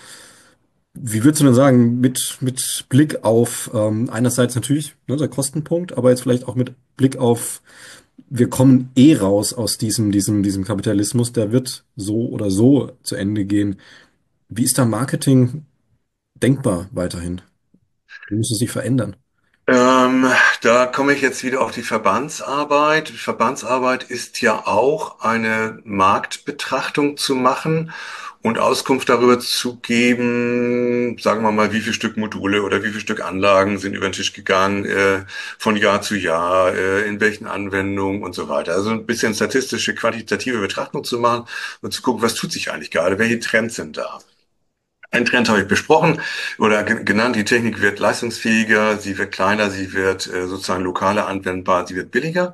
Wie würdest du denn sagen, mit Blick auf einerseits natürlich ne, der Kostenpunkt, aber jetzt vielleicht auch mit Blick auf, wir kommen eh raus aus diesem Kapitalismus, der wird so oder so zu Ende gehen. Wie ist da Marketing denkbar weiterhin? Wie muss es sich verändern? Ähm, Da komme ich jetzt wieder auf die Verbandsarbeit. Verbandsarbeit ist ja auch eine Marktbetrachtung zu machen und Auskunft darüber zu geben, sagen wir mal, wie viel Stück Module oder wie viel Stück Anlagen sind über den Tisch gegangen, von Jahr zu Jahr, in welchen Anwendungen und so weiter. Also ein bisschen statistische, quantitative Betrachtung zu machen und zu gucken, was tut sich eigentlich gerade, welche Trends sind da. Ein Trend habe ich besprochen oder genannt. Die Technik wird leistungsfähiger, sie wird kleiner, sie wird sozusagen lokaler anwendbar, sie wird billiger.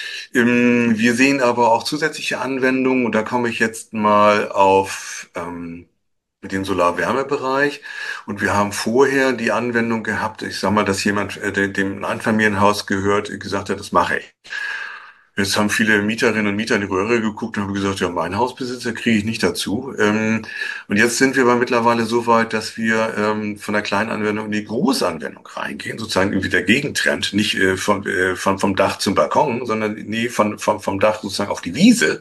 Wir sehen aber auch zusätzliche Anwendungen und da komme ich jetzt mal auf den Solarwärmebereich. Und wir haben vorher die Anwendung gehabt, ich sage mal, dass jemand, dem ein Einfamilienhaus gehört, gesagt hat, das mache ich. Jetzt haben viele Mieterinnen und Mieter in die Röhre geguckt und haben gesagt, ja, meinen Hausbesitzer kriege ich nicht dazu. Und jetzt sind wir aber mittlerweile so weit, dass wir von der kleinen Anwendung in die Großanwendung reingehen, sozusagen irgendwie der Gegentrend, nicht vom Dach zum Balkon, sondern nee, vom Dach sozusagen auf die Wiese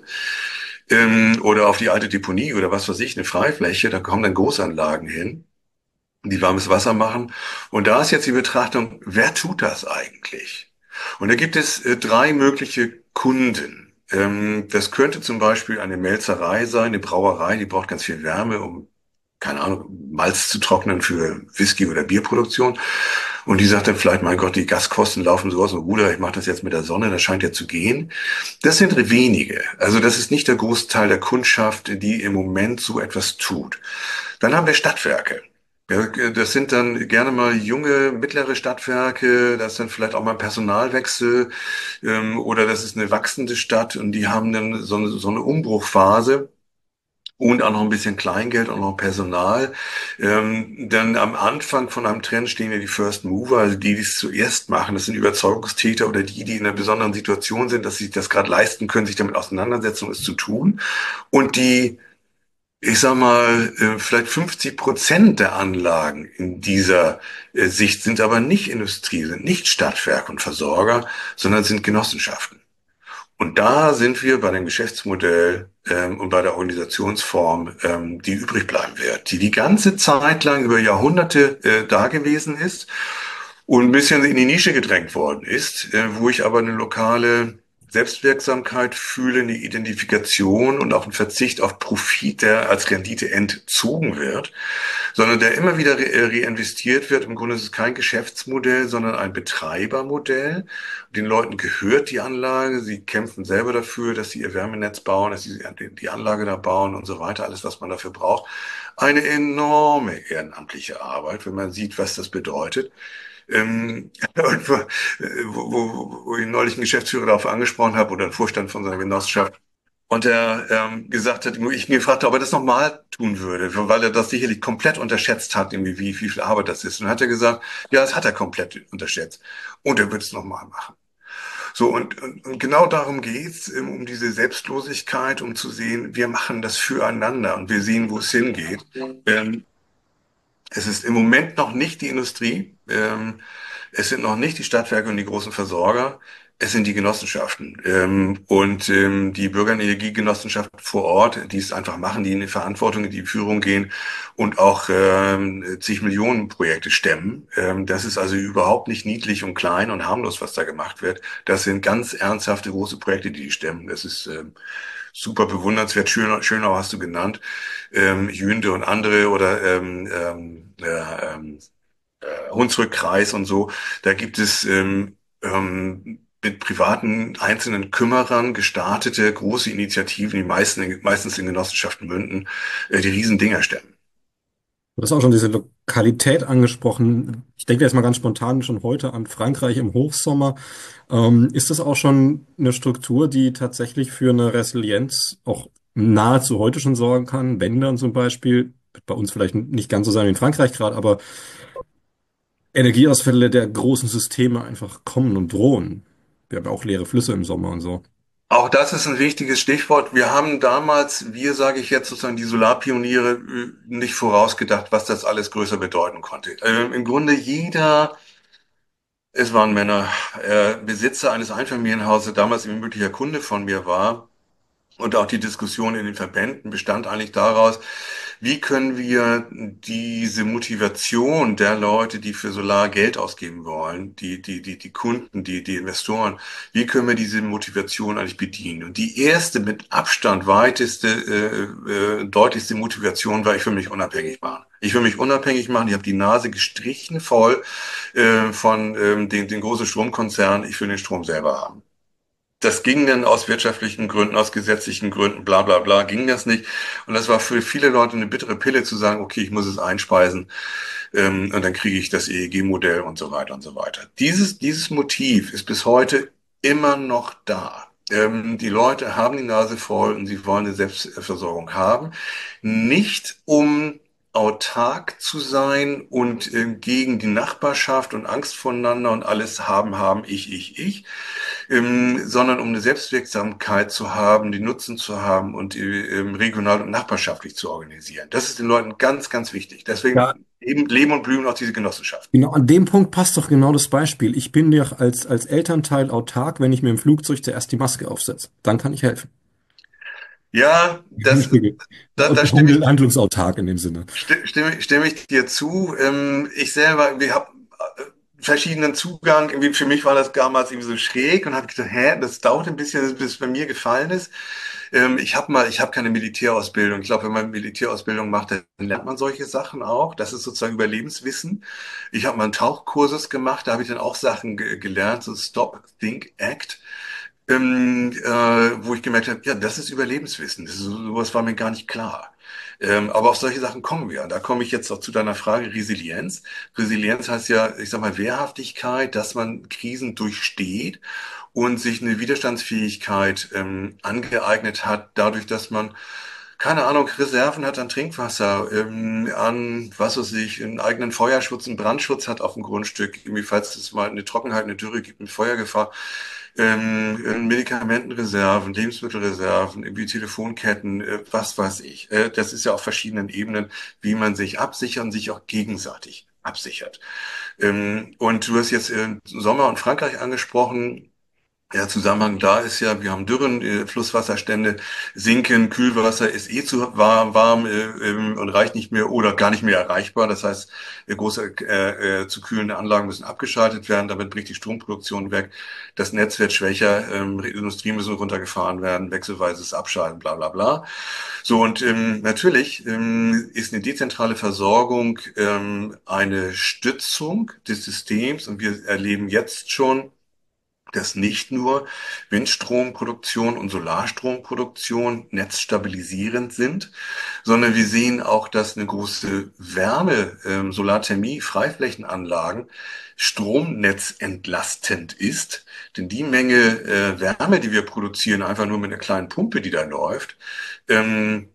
oder auf die alte Deponie oder was weiß ich, eine Freifläche. Da kommen dann Großanlagen hin, die warmes Wasser machen. Und da ist jetzt die Betrachtung, wer tut das eigentlich? Und da gibt es drei mögliche Kunden. Das könnte zum Beispiel eine Melzerei sein, eine Brauerei, die braucht ganz viel Wärme, um, keine Ahnung, Malz zu trocknen für Whisky- oder Bierproduktion. Und die sagt dann vielleicht, mein Gott, die Gaskosten laufen so aus dem Ruder, ich mache das jetzt mit der Sonne, das scheint ja zu gehen. Das sind wenige. Also das ist nicht der Großteil der Kundschaft, die im Moment so etwas tut. Dann haben wir Stadtwerke. Ja, das sind dann gerne mal junge, mittlere Stadtwerke, das ist dann vielleicht auch mal ein Personalwechsel, oder das ist eine wachsende Stadt und die haben dann so eine Umbruchphase und auch noch ein bisschen Kleingeld und noch Personal. Dann am Anfang von einem Trend stehen ja die First Mover, also die, die es zuerst machen. Das sind Überzeugungstäter oder die in einer besonderen Situation sind, dass sie sich das gerade leisten können, sich damit auseinandersetzen und es zu tun. Und die ich sag mal, vielleicht 50% der Anlagen in dieser Sicht sind aber nicht Industrie, sind nicht Stadtwerke und Versorger, sondern sind Genossenschaften. Und da sind wir bei dem Geschäftsmodell und bei der Organisationsform, die übrig bleiben wird, die die ganze Zeit lang über Jahrhunderte da gewesen ist und ein bisschen in die Nische gedrängt worden ist, wo ich aber eine lokale Selbstwirksamkeit fühle, eine Identifikation und auch ein Verzicht auf Profit, der als Rendite entzogen wird, sondern der immer wieder reinvestiert wird. Im Grunde ist es kein Geschäftsmodell, sondern ein Betreibermodell. Den Leuten gehört die Anlage, sie kämpfen selber dafür, dass sie ihr Wärmenetz bauen, dass sie die Anlage da bauen und so weiter, alles, was man dafür braucht. Eine enorme ehrenamtliche Arbeit, wenn man sieht, was das bedeutet. Und wo ich neulich einen Geschäftsführer darauf angesprochen habe oder einen Vorstand von seiner Genossenschaft, und er gesagt hat, ich ihn gefragt habe, ob er das nochmal tun würde, weil er das sicherlich komplett unterschätzt hat, irgendwie wie viel Arbeit das ist. Und dann hat er gesagt, ja, das hat er komplett unterschätzt. Und er wird es nochmal machen. So, und genau darum geht's, um diese Selbstlosigkeit, um zu sehen, wir machen das füreinander und wir sehen, wo es hingeht. Es ist im Moment noch nicht die Industrie, es sind noch nicht die Stadtwerke und die großen Versorger, es sind die Genossenschaften die Bürgerenergiegenossenschaft vor Ort, die es einfach machen, die in die Verantwortung, in die Führung gehen und auch zig Millionen Projekte stemmen. Das ist also überhaupt nicht niedlich und klein und harmlos, was da gemacht wird. Das sind ganz ernsthafte große Projekte, die stemmen. Das ist super bewundernswert. Schönau hast du genannt, Jünde und andere oder Hunsrückkreis und so. Da gibt es mit privaten einzelnen Kümmerern gestartete große Initiativen, die meistens in Genossenschaften münden, die Riesendinger stemmen. Du hast auch schon diese Lokalität angesprochen. Ich denke jetzt mal ganz spontan schon heute an Frankreich im Hochsommer. Ist das auch schon eine Struktur, die tatsächlich für eine Resilienz auch nahezu heute schon sorgen kann? Wenn dann zum Beispiel, wird bei uns vielleicht nicht ganz so sein wie in Frankreich gerade, aber Energieausfälle der großen Systeme einfach kommen und drohen. Wir haben ja auch leere Flüsse im Sommer und so. Auch das ist ein wichtiges Stichwort. Wir haben damals, wir sage ich jetzt sozusagen die Solarpioniere, nicht vorausgedacht, was das alles größer bedeuten konnte. Im Grunde jeder, es waren Männer, Besitzer eines Einfamilienhauses, damals ein möglicher Kunde von mir war, und auch die Diskussion in den Verbänden bestand eigentlich daraus, wie können wir diese Motivation der Leute, die für Solar Geld ausgeben wollen, die Kunden, die Investoren, wie können wir diese Motivation eigentlich bedienen? Und die erste mit Abstand weiteste, deutlichste Motivation war, ich will mich unabhängig machen. Ich will mich unabhängig machen. Ich habe die Nase gestrichen voll von den großen Stromkonzernen. Ich will den Strom selber haben. Das ging dann aus wirtschaftlichen Gründen, aus gesetzlichen Gründen, bla bla bla, ging das nicht. Und das war für viele Leute eine bittere Pille zu sagen, okay, ich muss es einspeisen und dann kriege ich das EEG-Modell und so weiter und so weiter. Dieses Motiv ist bis heute immer noch da. Die Leute haben die Nase voll und sie wollen eine Selbstversorgung haben. Nicht um autark zu sein und gegen die Nachbarschaft und Angst voneinander und alles haben, ich, sondern um eine Selbstwirksamkeit zu haben, die Nutzen zu haben und regional und nachbarschaftlich zu organisieren. Das ist den Leuten ganz, ganz wichtig. Ja, Deswegen leben und blühen auch diese Genossenschaften. genau, an dem Punkt passt doch genau das Beispiel. Ich bin ja als Elternteil autark, wenn ich mir im Flugzeug zuerst die Maske aufsetze. Dann kann ich helfen. Ja, da stimme ich, Handlungsautark in dem Sinne. stimme ich dir zu. Ich selber, wir haben verschiedenen Zugang. Irgendwie für mich war das damals irgendwie so schräg und habe gedacht, das dauert ein bisschen, bis es bei mir gefallen ist. Ich habe keine Militärausbildung. Ich glaube, wenn man Militärausbildung macht, dann lernt man solche Sachen auch. Das ist sozusagen Überlebenswissen. Ich habe mal einen Tauchkursus gemacht, da habe ich dann auch Sachen gelernt, so Stop, Think, Act. Wo ich gemerkt habe, ja, das ist Überlebenswissen. Sowas war mir gar nicht klar. Aber auf solche Sachen kommen wir. Da komme ich jetzt auch zu deiner Frage Resilienz. Resilienz heißt ja, ich sag mal, Wehrhaftigkeit, dass man Krisen durchsteht und sich eine Widerstandsfähigkeit angeeignet hat, dadurch, dass man keine Ahnung, Reserven hat an Trinkwasser, an, was weiß ich, einen eigenen Feuerschutz, einen Brandschutz hat auf dem Grundstück, irgendwie, falls es mal eine Trockenheit, eine Dürre gibt, eine Feuergefahr, Medikamentenreserven, Lebensmittelreserven, irgendwie Telefonketten, was weiß ich. Das ist ja auf verschiedenen Ebenen, wie man sich absichert und sich auch gegenseitig absichert. Und du hast jetzt Sommer und Frankreich angesprochen. Der Zusammenhang da ist ja, wir haben Dürren, Flusswasserstände sinken, Kühlwasser ist eh zu warm und reicht nicht mehr oder gar nicht mehr erreichbar. Das heißt, große zu kühlende Anlagen müssen abgeschaltet werden, damit bricht die Stromproduktion weg. Das Netz wird schwächer, Industrie müssen runtergefahren werden, wechselweises Abschalten, bla bla bla. So, und natürlich ist eine dezentrale Versorgung eine Stützung des Systems und wir erleben jetzt schon, dass nicht nur Windstromproduktion und Solarstromproduktion netzstabilisierend sind, sondern wir sehen auch, dass eine große Wärme, Solarthermie, Freiflächenanlagen stromnetzentlastend ist. Denn die Menge Wärme, die wir produzieren, einfach nur mit einer kleinen Pumpe, die da läuft, ähm,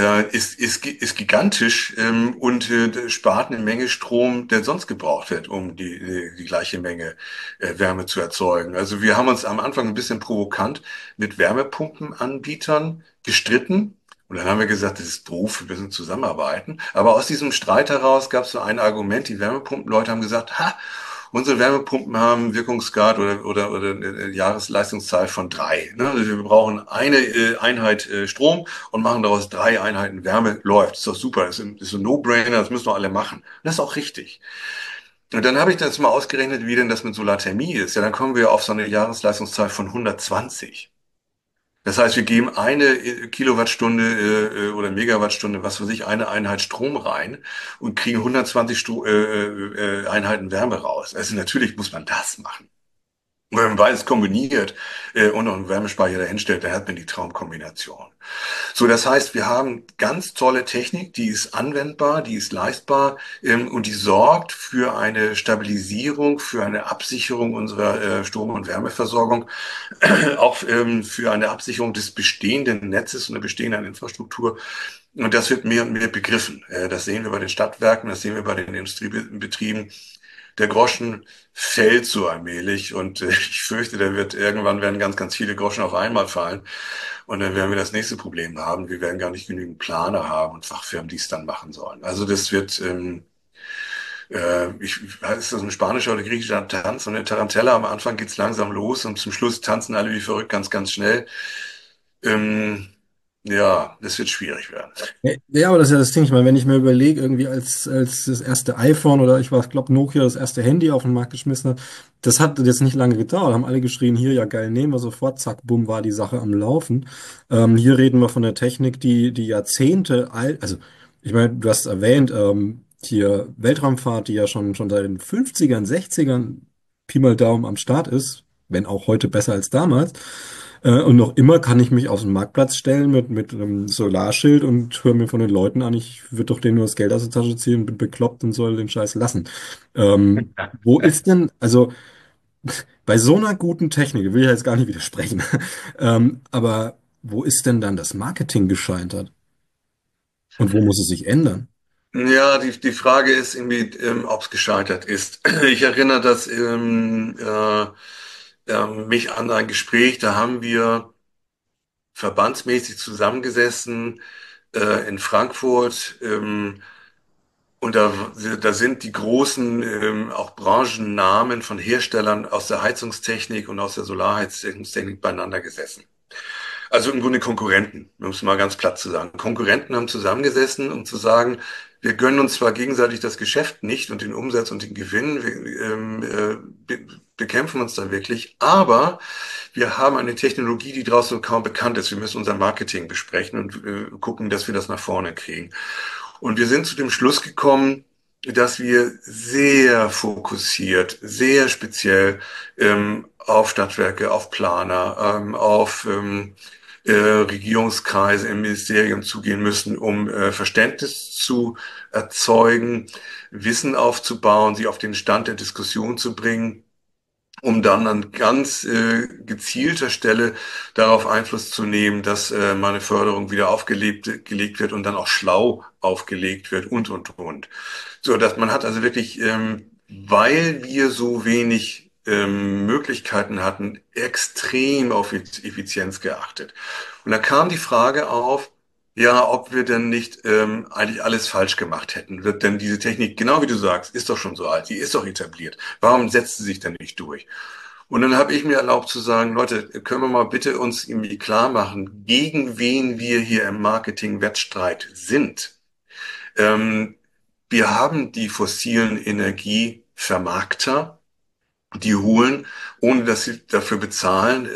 ist gigantisch und spart eine Menge Strom, der sonst gebraucht wird, um die gleiche Menge Wärme zu erzeugen. Also wir haben uns am Anfang ein bisschen provokant mit Wärmepumpenanbietern gestritten. Und dann haben wir gesagt, das ist doof, wir müssen zusammenarbeiten. Aber aus diesem Streit heraus gab es so ein Argument, die Wärmepumpenleute haben gesagt, ha, unsere Wärmepumpen haben Wirkungsgrad oder eine Jahresleistungszahl von 3. Ne? Also wir brauchen eine Einheit Strom und machen daraus 3 Einheiten Wärme. Läuft, ist doch super, ist ein No-Brainer, das müssen doch alle machen. Und das ist auch richtig. Und dann habe ich das mal ausgerechnet, wie denn das mit Solarthermie ist. Ja, dann kommen wir auf so eine Jahresleistungszahl von 120. Das heißt, wir geben eine Kilowattstunde oder Megawattstunde, was weiß ich, eine Einheit Strom rein und kriegen 120 Einheiten Wärme raus. Also natürlich muss man das machen. Und wenn man beides kombiniert und noch einen Wärmespeicher dahinstellt, dann hat man die Traumkombination. So, das heißt, wir haben ganz tolle Technik, die ist anwendbar, die ist leistbar und die sorgt für eine Stabilisierung, für eine Absicherung unserer Strom- und Wärmeversorgung, auch für eine Absicherung des bestehenden Netzes und der bestehenden Infrastruktur. Und das wird mehr und mehr begriffen. Das sehen wir bei den Stadtwerken, das sehen wir bei den Industriebetrieben. Der Groschen fällt so allmählich und ich fürchte, da wird irgendwann werden ganz, ganz viele Groschen auf einmal fallen. Und dann werden wir das nächste Problem haben. Wir werden gar nicht genügend Planer haben und Fachfirmen, die es dann machen sollen. Also das wird, ist das ein spanischer oder griechischer Tanz? Und eine Tarantella, am Anfang geht's langsam los und zum Schluss tanzen alle wie verrückt ganz, ganz schnell. Ähm, ja, das wird schwierig werden. Ja, aber das ist ja das Ding. Ich meine, wenn ich mir überlege, irgendwie als das erste iPhone oder ich glaube Nokia das erste Handy auf den Markt geschmissen hat, das hat jetzt nicht lange gedauert. Haben alle geschrien, hier, ja geil, nehmen wir sofort, zack, bumm, war die Sache am Laufen. Hier reden wir von der Technik, die Jahrzehnte alt, also ich meine, du hast erwähnt, hier Weltraumfahrt, die ja schon seit den 50ern, 60ern Pi mal Daumen am Start ist, wenn auch heute besser als damals. Und noch immer kann ich mich auf den Marktplatz stellen mit einem Solarschild und höre mir von den Leuten an, ich würde doch denen nur das Geld aus der Tasche ziehen, bin bekloppt und soll den Scheiß lassen. Wo ist denn, also bei so einer guten Technik, will ich jetzt gar nicht widersprechen, aber wo ist denn dann das Marketing gescheitert? Und wo muss es sich ändern? Ja, die Frage ist irgendwie, ob es gescheitert ist. Ich erinnere das mich an ein Gespräch, da haben wir verbandsmäßig zusammengesessen in Frankfurt und da sind die großen auch Branchennamen von Herstellern aus der Heizungstechnik und aus der Solarheizungstechnik beieinander gesessen. Also im Grunde Konkurrenten, um es mal ganz platt zu sagen. Konkurrenten haben zusammengesessen, um zu sagen, wir gönnen uns zwar gegenseitig das Geschäft nicht und den Umsatz und den Gewinn, wir bekämpfen uns da wirklich, aber wir haben eine Technologie, die draußen kaum bekannt ist. Wir müssen unser Marketing besprechen und gucken, dass wir das nach vorne kriegen. Und wir sind zu dem Schluss gekommen, dass wir sehr fokussiert, sehr speziell auf Stadtwerke, auf Planer, auf Regierungskreise im Ministerium zugehen müssen, um Verständnis zu erzeugen, Wissen aufzubauen, sie auf den Stand der Diskussion zu bringen, um dann an ganz gezielter Stelle darauf Einfluss zu nehmen, dass meine Förderung wieder gelegt wird und dann auch schlau aufgelegt wird und. So, dass man hat also wirklich, weil wir so wenig Möglichkeiten hatten, extrem auf Effizienz geachtet. Und da kam die Frage auf, ja, ob wir denn nicht eigentlich alles falsch gemacht hätten. Wird denn diese Technik, genau wie du sagst, ist doch schon so alt, die ist doch etabliert. Warum setzt sie sich denn nicht durch? Und dann habe ich mir erlaubt zu sagen, Leute, können wir mal bitte uns irgendwie klar machen, gegen wen wir hier im Marketing-Wettstreit sind. Ähm, Wir haben die fossilen Energievermarkter, die holen, ohne dass sie dafür bezahlen,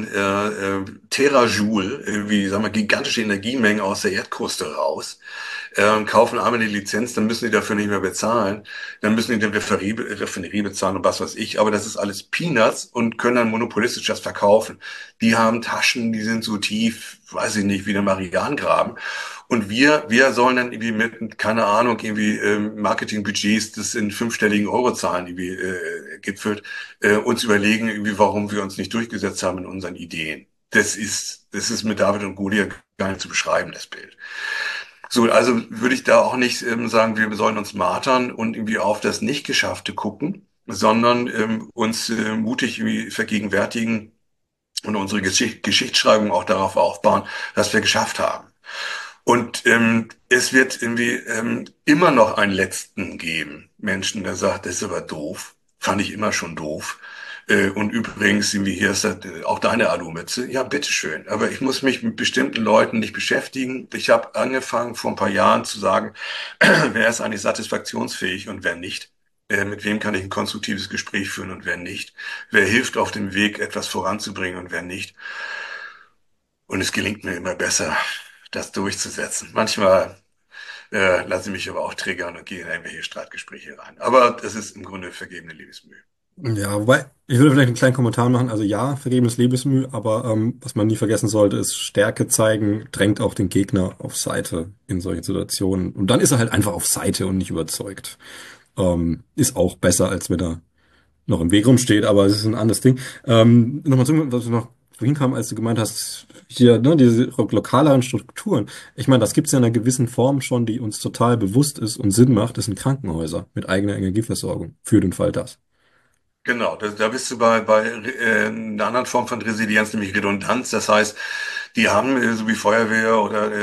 Terajoule, wie sagen wir, gigantische Energiemengen aus der Erdkruste raus, kaufen einmal die Lizenz, dann müssen die dafür nicht mehr bezahlen, dann müssen die die Raffinerie bezahlen und was weiß ich, aber das ist alles Peanuts und können dann monopolistisch das verkaufen. Die haben Taschen, die sind so tief, weiß ich nicht, wie der Marianengraben. Und wir sollen dann irgendwie mit, keine Ahnung, irgendwie Marketingbudgets, das in fünfstelligen Eurozahlen irgendwie gipfelt, uns überlegen, irgendwie, warum wir uns nicht durchgesetzt haben in unseren Ideen. Das ist mit David und Goliath gar nicht zu beschreiben, das Bild. So, also würde ich da auch nicht sagen, wir sollen uns martern und irgendwie auf das Nicht-Geschaffte gucken, sondern uns mutig irgendwie vergegenwärtigen und unsere Geschichtsschreibung auch darauf aufbauen, was wir geschafft haben. Und es wird irgendwie immer noch einen Letzten geben. Menschen, der sagt, das ist aber doof. Fand ich immer schon doof. Und übrigens, irgendwie hier ist das, auch deine Alumütze. Ja, bitteschön. Aber ich muss mich mit bestimmten Leuten nicht beschäftigen. Ich habe angefangen, vor ein paar Jahren zu sagen, wer ist eigentlich satisfaktionsfähig und wer nicht. Mit wem kann ich ein konstruktives Gespräch führen und wer nicht. Wer hilft auf dem Weg, etwas voranzubringen und wer nicht. Und es gelingt mir immer besser, das durchzusetzen. Manchmal lasse ich mich aber auch triggern und gehe in irgendwelche Streitgespräche rein. Aber das ist im Grunde vergebene Liebesmühe. Ja, wobei, ich würde vielleicht einen kleinen Kommentar machen. Also ja, vergebenes Liebesmüh, aber was man nie vergessen sollte, ist Stärke zeigen, drängt auch den Gegner auf Seite in solchen Situationen. Und dann ist er halt einfach auf Seite und nicht überzeugt. Ist auch besser, als wenn er noch im Weg rumsteht, aber es ist ein anderes Ding. Nochmal zu, was du noch vorhin kam, als du gemeint hast, hier, ne, diese lokaleren Strukturen. Ich meine, das gibt es ja in einer gewissen Form schon, die uns total bewusst ist und Sinn macht, das sind Krankenhäuser mit eigener Energieversorgung. Für den Fall das. Genau, da bist du bei einer anderen Form von Resilienz, nämlich Redundanz. Das heißt, die haben, so wie Feuerwehr oder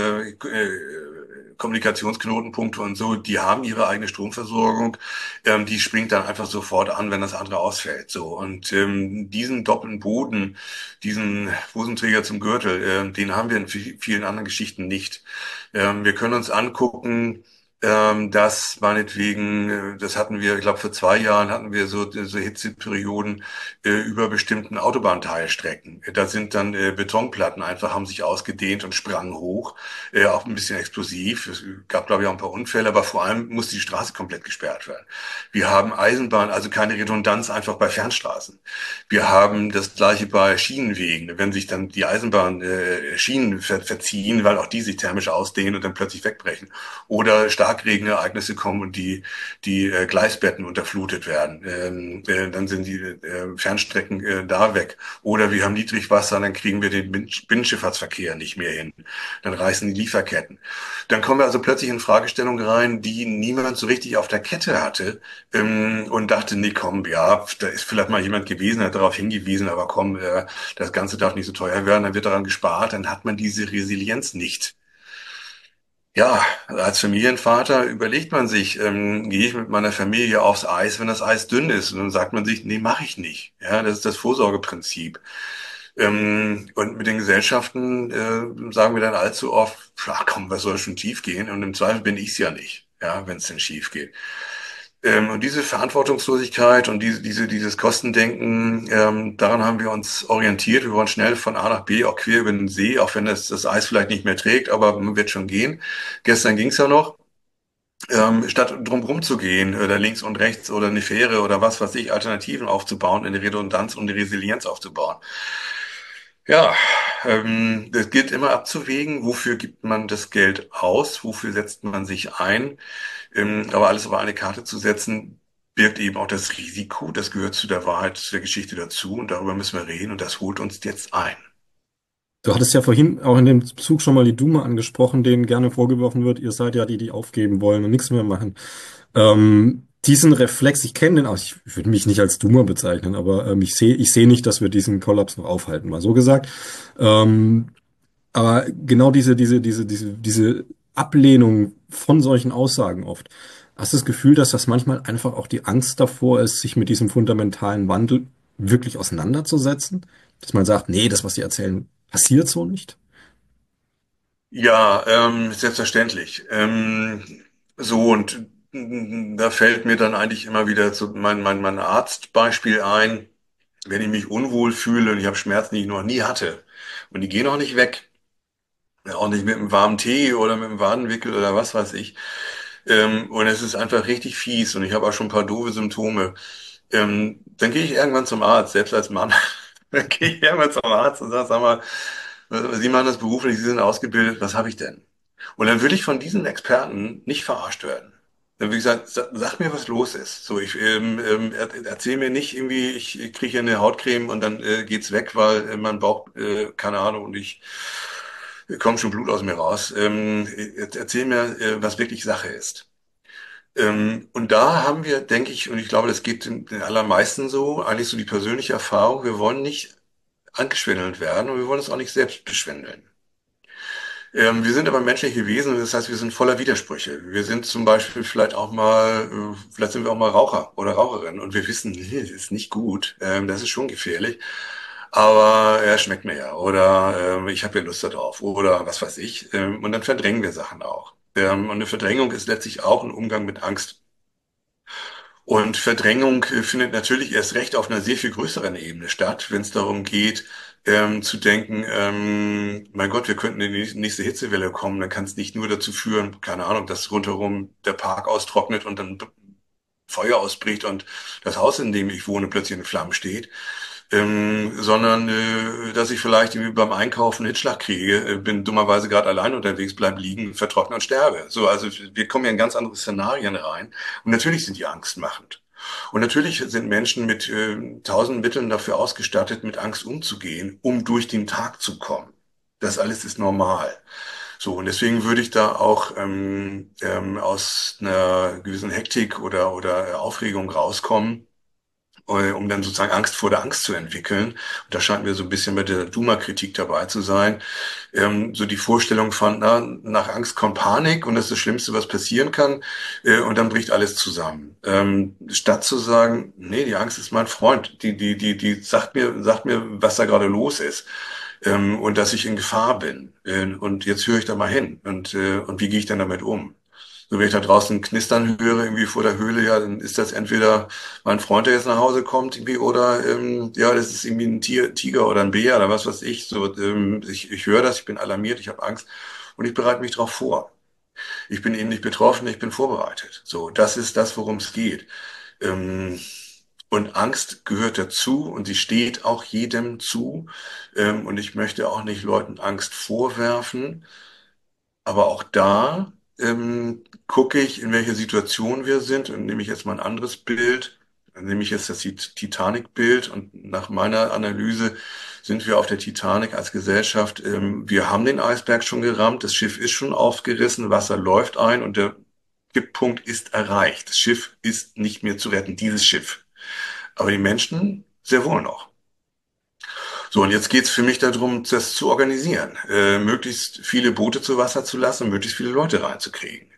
Kommunikationsknotenpunkte und so, die haben ihre eigene Stromversorgung. Die springt dann einfach sofort an, wenn das andere ausfällt. So und diesen doppelten Boden, diesen Hosenträger zum Gürtel, den haben wir in vielen anderen Geschichten nicht. Wir können uns angucken. Das meinetwegen, das hatten wir, ich glaube, vor 2 Jahren hatten wir so Hitzeperioden über bestimmten Autobahnteilstrecken. Da sind dann Betonplatten einfach, haben sich ausgedehnt und sprangen hoch, auch ein bisschen explosiv. Es gab, glaube ich, auch ein paar Unfälle, aber vor allem musste die Straße komplett gesperrt werden. Wir haben Eisenbahn, also keine Redundanz einfach bei Fernstraßen. Wir haben das gleiche bei Schienenwegen. Wenn sich dann die Eisenbahnschienen verziehen, weil auch die sich thermisch ausdehnen und dann plötzlich wegbrechen. Oder Starkregenereignisse kommen und die Gleisbetten unterflutet werden. Dann sind die Fernstrecken da weg. Oder wir haben Niedrigwasser, dann kriegen wir den Binnenschifffahrtsverkehr nicht mehr hin. Dann reißen die Lieferketten. Dann kommen wir also plötzlich in Fragestellungen rein, die niemand so richtig auf der Kette hatte und dachte, nee, komm, ja, da ist vielleicht mal jemand gewesen, hat darauf hingewiesen, aber komm, das Ganze darf nicht so teuer werden, dann wird daran gespart, dann hat man diese Resilienz nicht. Ja, als Familienvater überlegt man sich, gehe ich mit meiner Familie aufs Eis, wenn das Eis dünn ist? Und dann sagt man sich, nee, mache ich nicht. Ja, das ist das Vorsorgeprinzip. Und mit den Gesellschaften sagen wir dann allzu oft, ach komm, was soll schon schief gehen? Und im Zweifel bin ich's ja nicht, ja, wenn es denn schief geht. Und diese Verantwortungslosigkeit und dieses Kostendenken, daran haben wir uns orientiert. Wir wollen schnell von A nach B, auch quer über den See, auch wenn das Eis vielleicht nicht mehr trägt, aber man wird schon gehen. Gestern ging's ja noch. Statt drumherum zu gehen oder links und rechts oder eine Fähre oder was weiß ich, Alternativen aufzubauen, eine Redundanz und eine Resilienz aufzubauen. Ja, das gilt immer abzuwägen, wofür gibt man das Geld aus, wofür setzt man sich ein. Aber alles auf eine Karte zu setzen, birgt eben auch das Risiko. Das gehört zu der Wahrheit der Geschichte dazu und darüber müssen wir reden und das holt uns jetzt ein. Du hattest ja vorhin auch in dem Zug schon mal die Duma angesprochen, denen gerne vorgeworfen wird, ihr seid ja die, die aufgeben wollen und nichts mehr machen. Diesen Reflex, ich kenne den auch, ich würde mich nicht als Duma bezeichnen, aber ich sehe nicht, dass wir diesen Kollaps noch aufhalten, mal so gesagt. Ähm, aber genau diese Ablehnung von solchen Aussagen oft. Hast du das Gefühl, dass das manchmal einfach auch die Angst davor ist, sich mit diesem fundamentalen Wandel wirklich auseinanderzusetzen? Dass man sagt, nee, das, was Sie erzählen, passiert so nicht? Ja, selbstverständlich. So und da fällt mir dann eigentlich immer wieder so mein Arztbeispiel ein, wenn ich mich unwohl fühle und ich habe Schmerzen, die ich noch nie hatte und die gehen auch nicht weg, ja, auch nicht mit einem warmen Tee oder mit einem Wadenwickel oder was weiß ich. Und es ist einfach richtig fies und ich habe auch schon ein paar doofe Symptome. Dann gehe ich irgendwann zum Arzt, selbst als Mann. Dann gehe ich irgendwann zum Arzt und sage, sag mal, Sie machen das beruflich, Sie sind ausgebildet, was habe ich denn? Und dann will ich von diesen Experten nicht verarscht werden. Dann will ich sagen, sag mir, was los ist. So, erzähl mir nicht irgendwie, ich kriege hier eine Hautcreme und dann geht's weg, weil mein Bauch, keine Ahnung, und ich kommt schon Blut aus mir raus. Erzähl mir, was wirklich Sache ist. Und da haben wir, denke ich, und ich glaube, das geht den allermeisten so, eigentlich so die persönliche Erfahrung, wir wollen nicht angeschwindelt werden und wir wollen uns auch nicht selbst beschwindeln. Wir sind aber menschliche Wesen, das heißt, wir sind voller Widersprüche. Wir sind zum Beispiel vielleicht sind wir auch mal Raucher oder Raucherin und wir wissen, nee, das ist nicht gut, das ist schon gefährlich, aber er schmeckt mir ja oder ich habe ja Lust darauf oder was weiß ich. Und dann verdrängen wir Sachen auch. Und eine Verdrängung ist letztlich auch ein Umgang mit Angst. Und Verdrängung findet natürlich erst recht auf einer sehr viel größeren Ebene statt, wenn es darum geht, zu denken, mein Gott, wir könnten in die nächste Hitzewelle kommen, dann kann es nicht nur dazu führen, keine Ahnung, dass rundherum der Park austrocknet und dann Feuer ausbricht und das Haus, in dem ich wohne, plötzlich in Flammen steht, sondern dass ich vielleicht irgendwie beim Einkaufen einen Hitzschlag kriege, bin dummerweise gerade allein unterwegs, bleib liegen, vertrockne und sterbe. So, also wir kommen ja in ganz andere Szenarien rein und natürlich sind die angstmachend. Und natürlich sind Menschen mit tausend Mitteln dafür ausgestattet, mit Angst umzugehen, um durch den Tag zu kommen. Das alles ist normal. So, und deswegen würde ich da auch aus einer gewissen Hektik oder Aufregung rauskommen, um dann sozusagen Angst vor der Angst zu entwickeln. Und da scheint mir so ein bisschen bei der Duma-Kritik dabei zu sein. So die Vorstellung von, na, nach Angst kommt Panik und das ist das Schlimmste, was passieren kann, und dann bricht alles zusammen. Statt zu sagen, nee, die Angst ist mein Freund, die sagt mir, was da gerade los ist. Und dass ich in Gefahr bin. Und jetzt höre ich da mal hin. Und wie gehe ich dann damit um? So, wenn ich da draußen knistern höre, irgendwie vor der Höhle, ja, dann ist das entweder mein Freund, der jetzt nach Hause kommt, irgendwie, oder ja, das ist irgendwie ein Tiger oder ein Bär oder was weiß ich. So, ich höre das, ich bin alarmiert, ich habe Angst und ich bereite mich darauf vor. Ich bin eben nicht betroffen, ich bin vorbereitet. So, das ist das, worum es geht. Ähm, und Angst gehört dazu und sie steht auch jedem zu. Und ich möchte auch nicht Leuten Angst vorwerfen. Aber auch da gucke ich, in welcher Situation wir sind. Und nehme ich jetzt mal ein anderes Bild, dann nehme ich jetzt das Titanic-Bild. Und nach meiner Analyse sind wir auf der Titanic als Gesellschaft. Wir haben den Eisberg schon gerammt, das Schiff ist schon aufgerissen, Wasser läuft ein und der Kipppunkt ist erreicht. Das Schiff ist nicht mehr zu retten, dieses Schiff. Aber die Menschen sehr wohl noch. So, und jetzt geht's für mich darum, das zu organisieren, möglichst viele Boote zu Wasser zu lassen und möglichst viele Leute reinzukriegen.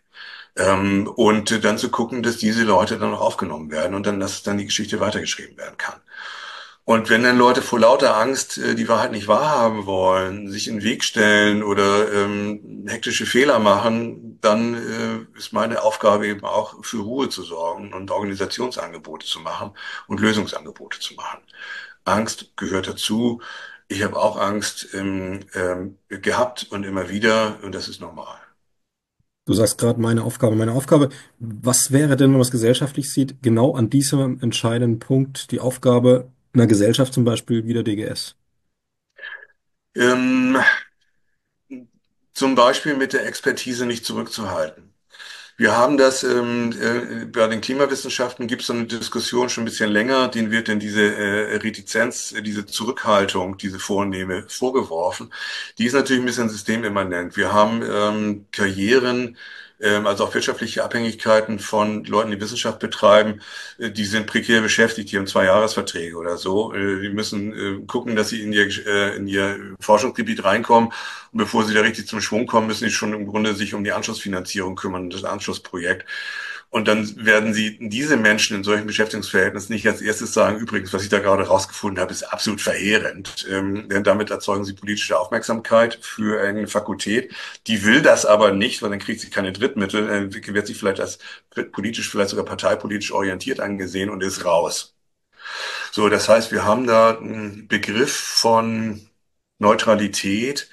Und dann zu gucken, dass diese Leute dann auch aufgenommen werden und dann, dass dann die Geschichte weitergeschrieben werden kann. Und wenn dann Leute vor lauter Angst die Wahrheit nicht wahrhaben wollen, sich in den Weg stellen oder hektische Fehler machen, dann ist meine Aufgabe eben auch für Ruhe zu sorgen und Organisationsangebote zu machen und Lösungsangebote zu machen. Angst gehört dazu. Ich habe auch Angst gehabt und immer wieder und das ist normal. Du sagst gerade meine Aufgabe, meine Aufgabe. Was wäre denn, wenn man es gesellschaftlich sieht, genau an diesem entscheidenden Punkt die Aufgabe einer Gesellschaft, zum Beispiel wie der DGS? Ähm, Zum Beispiel mit der Expertise nicht zurückzuhalten. Wir haben das bei den Klimawissenschaften gibt es so eine Diskussion schon ein bisschen länger, denen wird denn diese Retizenz, diese Zurückhaltung, diese Vornehme vorgeworfen. Die ist natürlich ein bisschen systemimmanent. Wir haben Karrieren, also auch wirtschaftliche Abhängigkeiten von Leuten, die Wissenschaft betreiben, die sind prekär beschäftigt, die haben Zwei-Jahres-Verträge oder so. Die müssen gucken, dass sie in ihr Forschungsgebiet reinkommen. Und bevor sie da richtig zum Schwung kommen, müssen sie schon im Grunde sich um die Anschlussfinanzierung kümmern, das Anschlussprojekt. Und dann werden Sie diese Menschen in solchen Beschäftigungsverhältnissen nicht als erstes sagen, übrigens, was ich da gerade rausgefunden habe, ist absolut verheerend. Denn damit erzeugen Sie politische Aufmerksamkeit für eine Fakultät. Die will das aber nicht, weil dann kriegt sie keine Drittmittel, wird sie vielleicht als politisch, vielleicht sogar parteipolitisch orientiert angesehen und ist raus. So, das heißt, wir haben da einen Begriff von Neutralität,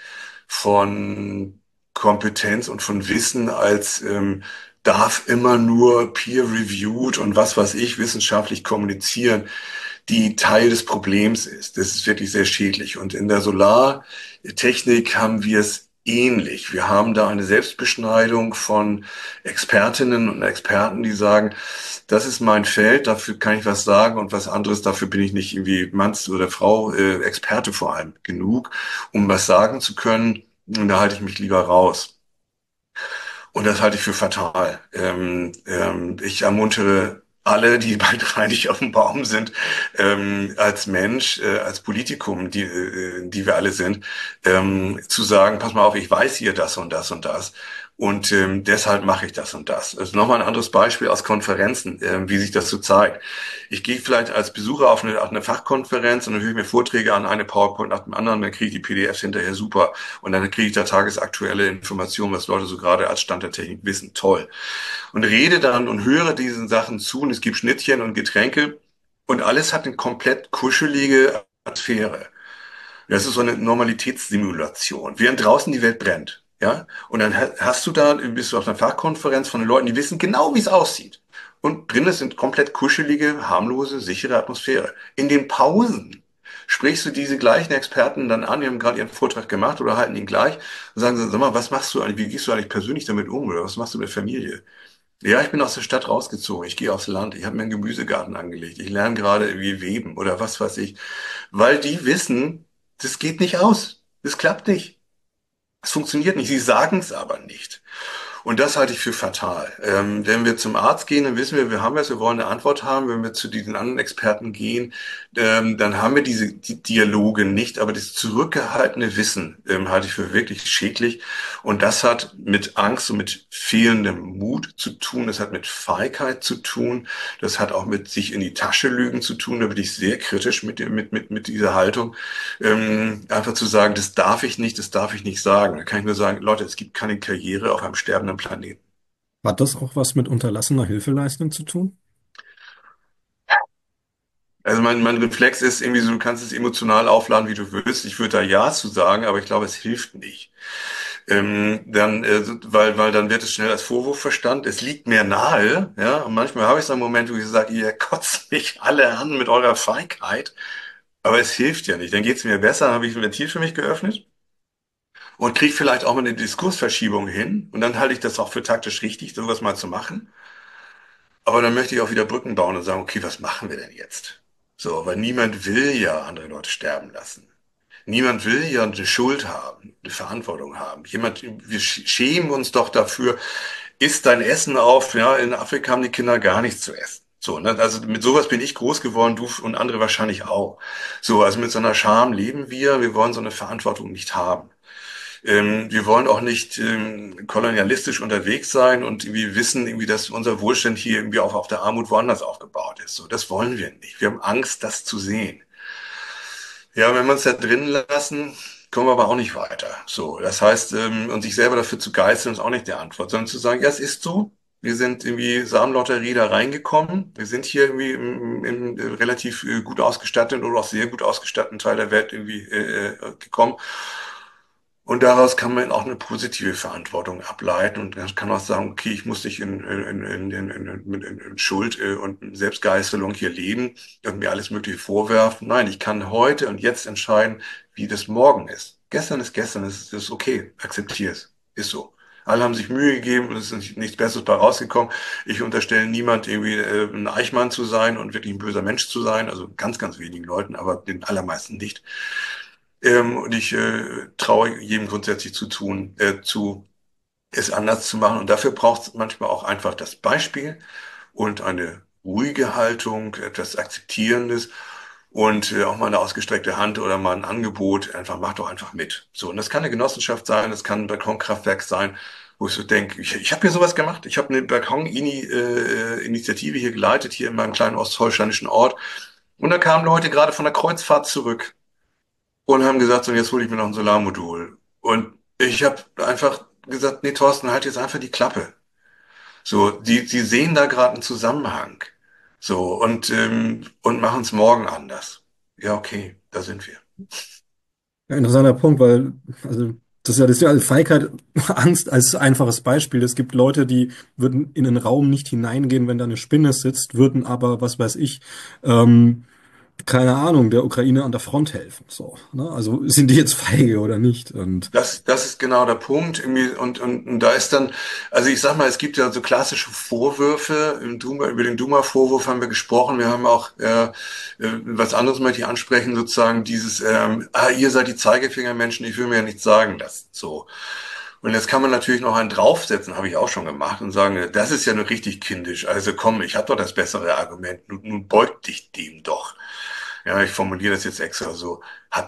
von Kompetenz und von Wissen als darf immer nur peer-reviewed und was weiß ich wissenschaftlich kommunizieren, die Teil des Problems ist. Das ist wirklich sehr schädlich. Und in der Solartechnik haben wir es ähnlich. Wir haben da eine Selbstbeschneidung von Expertinnen und Experten, die sagen, das ist mein Feld, dafür kann ich was sagen und was anderes, dafür bin ich nicht irgendwie Manns oder Frau, Experte vor allem genug, um was sagen zu können. Und da halte ich mich lieber raus. Und das halte ich für fatal. Ich ermuntere alle, die bald reinig auf dem Baum sind, als Mensch, als Politikum, die wir alle sind, zu sagen, pass mal auf, ich weiß hier das und das und das. Und deshalb mache ich das und das. Also nochmal ein anderes Beispiel aus Konferenzen, wie sich das so zeigt. Ich gehe vielleicht als Besucher auf eine Fachkonferenz und dann höre ich mir Vorträge an, eine PowerPoint nach dem anderen, dann kriege ich die PDFs hinterher super. Und dann kriege ich da tagesaktuelle Informationen, was Leute so gerade als Stand der Technik wissen. Toll. Und rede dann und höre diesen Sachen zu und es gibt Schnittchen und Getränke und alles hat eine komplett kuschelige Atmosphäre. Das ist so eine Normalitätssimulation, während draußen die Welt brennt. Ja? Und dann hast du da, bist du auf einer Fachkonferenz von den Leuten, die wissen genau, wie es aussieht. Und drinnen sind komplett kuschelige, harmlose, sichere Atmosphäre. In den Pausen sprichst du diese gleichen Experten dann an, die haben gerade ihren Vortrag gemacht oder halten ihn gleich und sagen, sag mal, was machst du eigentlich, wie gehst du eigentlich persönlich damit um oder was machst du mit der Familie? Ja, ich bin aus der Stadt rausgezogen. Ich gehe aufs Land. Ich habe mir einen Gemüsegarten angelegt. Ich lerne gerade wie weben oder was weiß ich. Weil die wissen, das geht nicht aus. Das klappt nicht. Es funktioniert nicht. Sie sagen es aber nicht. Und das halte ich für fatal. Wenn wir zum Arzt gehen, dann wissen wir haben es, wir wollen eine Antwort haben. Wenn wir zu diesen anderen Experten gehen, dann haben wir die Dialoge nicht. Aber das zurückgehaltene Wissen halte ich für wirklich schädlich. Und das hat mit Angst und mit fehlendem Mut zu tun. Das hat mit Feigheit zu tun. Das hat auch mit sich in die Tasche lügen zu tun. Da bin ich sehr kritisch mit dieser Haltung. Einfach zu sagen, das darf ich nicht sagen. Da kann ich nur sagen, Leute, es gibt keine Karriere auf einem sterbenden Planeten. Hat das auch was mit unterlassener Hilfeleistung zu tun? Also mein Reflex ist irgendwie so, du kannst es emotional aufladen, wie du willst. Ich würde da Ja zu sagen, aber ich glaube, es hilft nicht. Weil dann wird es schnell als Vorwurf verstanden. Es liegt mir nahe, ja. Und manchmal habe ich so einen Moment, wo ich sage, ihr kotzt mich alle an mit eurer Feigheit. Aber es hilft ja nicht. Dann geht es mir besser, dann habe ich ein Ventil für mich geöffnet und kriege vielleicht auch mal eine Diskursverschiebung hin. Und dann halte ich das auch für taktisch richtig, sowas mal zu machen. Aber dann möchte ich auch wieder Brücken bauen und sagen, okay, was machen wir denn jetzt? So, weil niemand will ja andere Leute sterben lassen. Niemand will ja eine Schuld haben, eine Verantwortung haben. Wir schämen uns doch dafür, isst dein Essen auf. Ja, in Afrika haben die Kinder gar nichts zu essen. So, ne? Also mit sowas bin ich groß geworden, du und andere wahrscheinlich auch. So, also mit so einer Scham leben wir. Wir wollen so eine Verantwortung nicht haben. Wir wollen auch nicht kolonialistisch unterwegs sein und irgendwie wissen, irgendwie, dass unser Wohlstand hier irgendwie auch auf der Armut woanders aufgebaut ist. So, das wollen wir nicht. Wir haben Angst, das zu sehen. Ja, wenn wir uns da drin lassen, kommen wir aber auch nicht weiter. So, das heißt, und sich selber dafür zu geißeln, ist auch nicht der Antwort, sondern zu sagen, ja, es ist so. Wir sind irgendwie Samenlotterie da reingekommen. Wir sind hier irgendwie im relativ gut ausgestatteten oder auch sehr gut ausgestatteten Teil der Welt irgendwie gekommen. Und daraus kann man auch eine positive Verantwortung ableiten und dann kann man auch sagen, okay, ich muss nicht in Schuld und Selbstgeißelung hier leben und mir alles Mögliche vorwerfen. Nein, ich kann heute und jetzt entscheiden, wie das morgen ist. Gestern, es ist okay, akzeptiere es, ist so. Alle haben sich Mühe gegeben und es ist nichts Besseres bei rausgekommen. Ich unterstelle niemand irgendwie ein Eichmann zu sein und wirklich ein böser Mensch zu sein, also ganz, ganz wenigen Leuten, aber den allermeisten nicht. Und ich traue jedem grundsätzlich es anders zu machen. Und dafür braucht es manchmal auch einfach das Beispiel und eine ruhige Haltung, etwas Akzeptierendes und auch mal eine ausgestreckte Hand oder mal ein Angebot. Einfach, mach doch einfach mit. So, und das kann eine Genossenschaft sein, das kann ein Balkonkraftwerk sein. wo ich so denke, ich habe hier sowas gemacht. Ich habe eine Balkon-Initiative hier geleitet, hier in meinem kleinen ostholsteinischen Ort. Und da kamen Leute gerade von der Kreuzfahrt zurück und haben gesagt, so, jetzt hole ich mir noch ein Solarmodul. Und ich habe einfach gesagt, nee, Thorsten, halt jetzt einfach die Klappe. So, die sehen da gerade einen Zusammenhang. So, und machen es morgen anders. Ja, okay, da sind wir. Ja, interessanter Punkt, weil, also, das ist ja also Feigheit, Angst als einfaches Beispiel. Es gibt Leute, die würden in einen Raum nicht hineingehen, wenn da eine Spinne sitzt, würden aber, was weiß ich, ähm, keine Ahnung, der Ukraine an der Front helfen. So, ne? Also sind die jetzt feige oder nicht? Und Das ist genau der Punkt. Irgendwie, und da ist dann, also ich sag mal, es gibt ja so klassische Vorwürfe. Im Duma, über den Duma-Vorwurf haben wir gesprochen. Wir haben auch was anderes möchte ich ansprechen, sozusagen dieses, ihr seid die Zeigefingermenschen, ich will mir ja nichts sagen lassen. So. Und jetzt kann man natürlich noch einen draufsetzen, habe ich auch schon gemacht, und sagen, das ist ja nur richtig kindisch. Also komm, ich habe doch das bessere Argument. Nun beug dich dem doch. Ja, ich formuliere das jetzt extra so.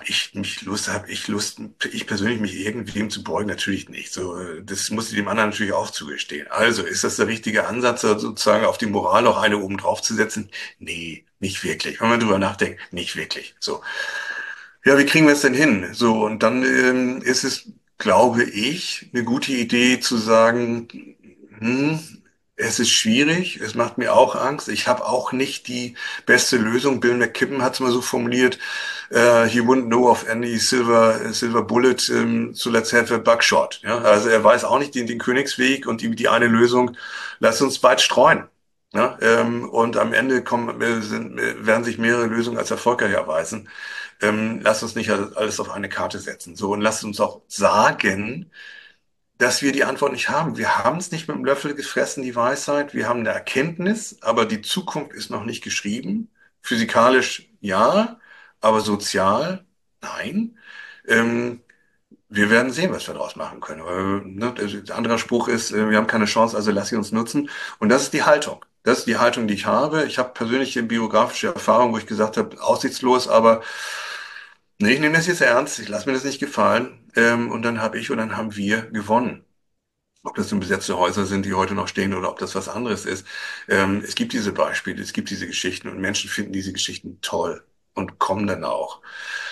Habe ich Lust, ich persönlich mich irgendwem zu beugen? Natürlich nicht. So, das muss ich dem anderen natürlich auch zugestehen. Also, ist das der richtige Ansatz, da sozusagen auf die Moral noch eine oben drauf zu setzen? Nee, nicht wirklich. Wenn man drüber nachdenkt, nicht wirklich. So. Ja, wie kriegen wir es denn hin? So, und dann ist es, glaube ich, eine gute Idee zu sagen, hm, es ist schwierig, es macht mir auch Angst. Ich habe auch nicht die beste Lösung. Bill McKibben hat es mal so formuliert, he wouldn't know of any silver bullet, so let's have a buckshot. Ja? Also er weiß auch nicht den Königsweg und die eine Lösung, lass uns weit streuen. Ja? Und am Ende werden sich mehrere Lösungen als erfolgreich erweisen. Lasst uns nicht alles auf eine Karte setzen. So, und lasst uns auch sagen, dass wir die Antwort nicht haben. Wir haben es nicht mit dem Löffel gefressen, die Weisheit. Wir haben eine Erkenntnis, aber die Zukunft ist noch nicht geschrieben. Physikalisch ja, aber sozial nein. Ähm, Wir werden sehen, was wir daraus machen können. Aber, ne, der andere Spruch ist, wir haben keine Chance, also lass sie uns nutzen. Und das ist die Haltung. Das ist die Haltung, die ich habe. Ich habe persönliche biografische Erfahrung, wo ich gesagt habe, aussichtslos, aber nee, ich nehme das jetzt ernst. Ich lasse mir das nicht gefallen. Und dann habe ich und dann haben wir gewonnen. Ob das nun besetzte Häuser sind, die heute noch stehen, oder ob das was anderes ist. Es gibt diese Beispiele, es gibt diese Geschichten, und Menschen finden diese Geschichten toll und kommen dann auch.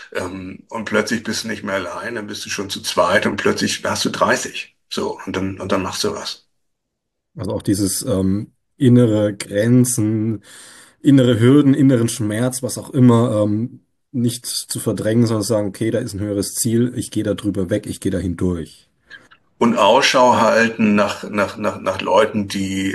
Und plötzlich bist du nicht mehr allein, dann bist du schon zu zweit, und plötzlich hast du 30. So, und dann machst du was. also auch dieses innere Grenzen, innere Hürden, inneren Schmerz, was auch immer, nicht zu verdrängen, sondern zu sagen, okay, da ist ein höheres Ziel, ich gehe da drüber weg, ich gehe da hindurch. Und Ausschau halten nach Leuten, die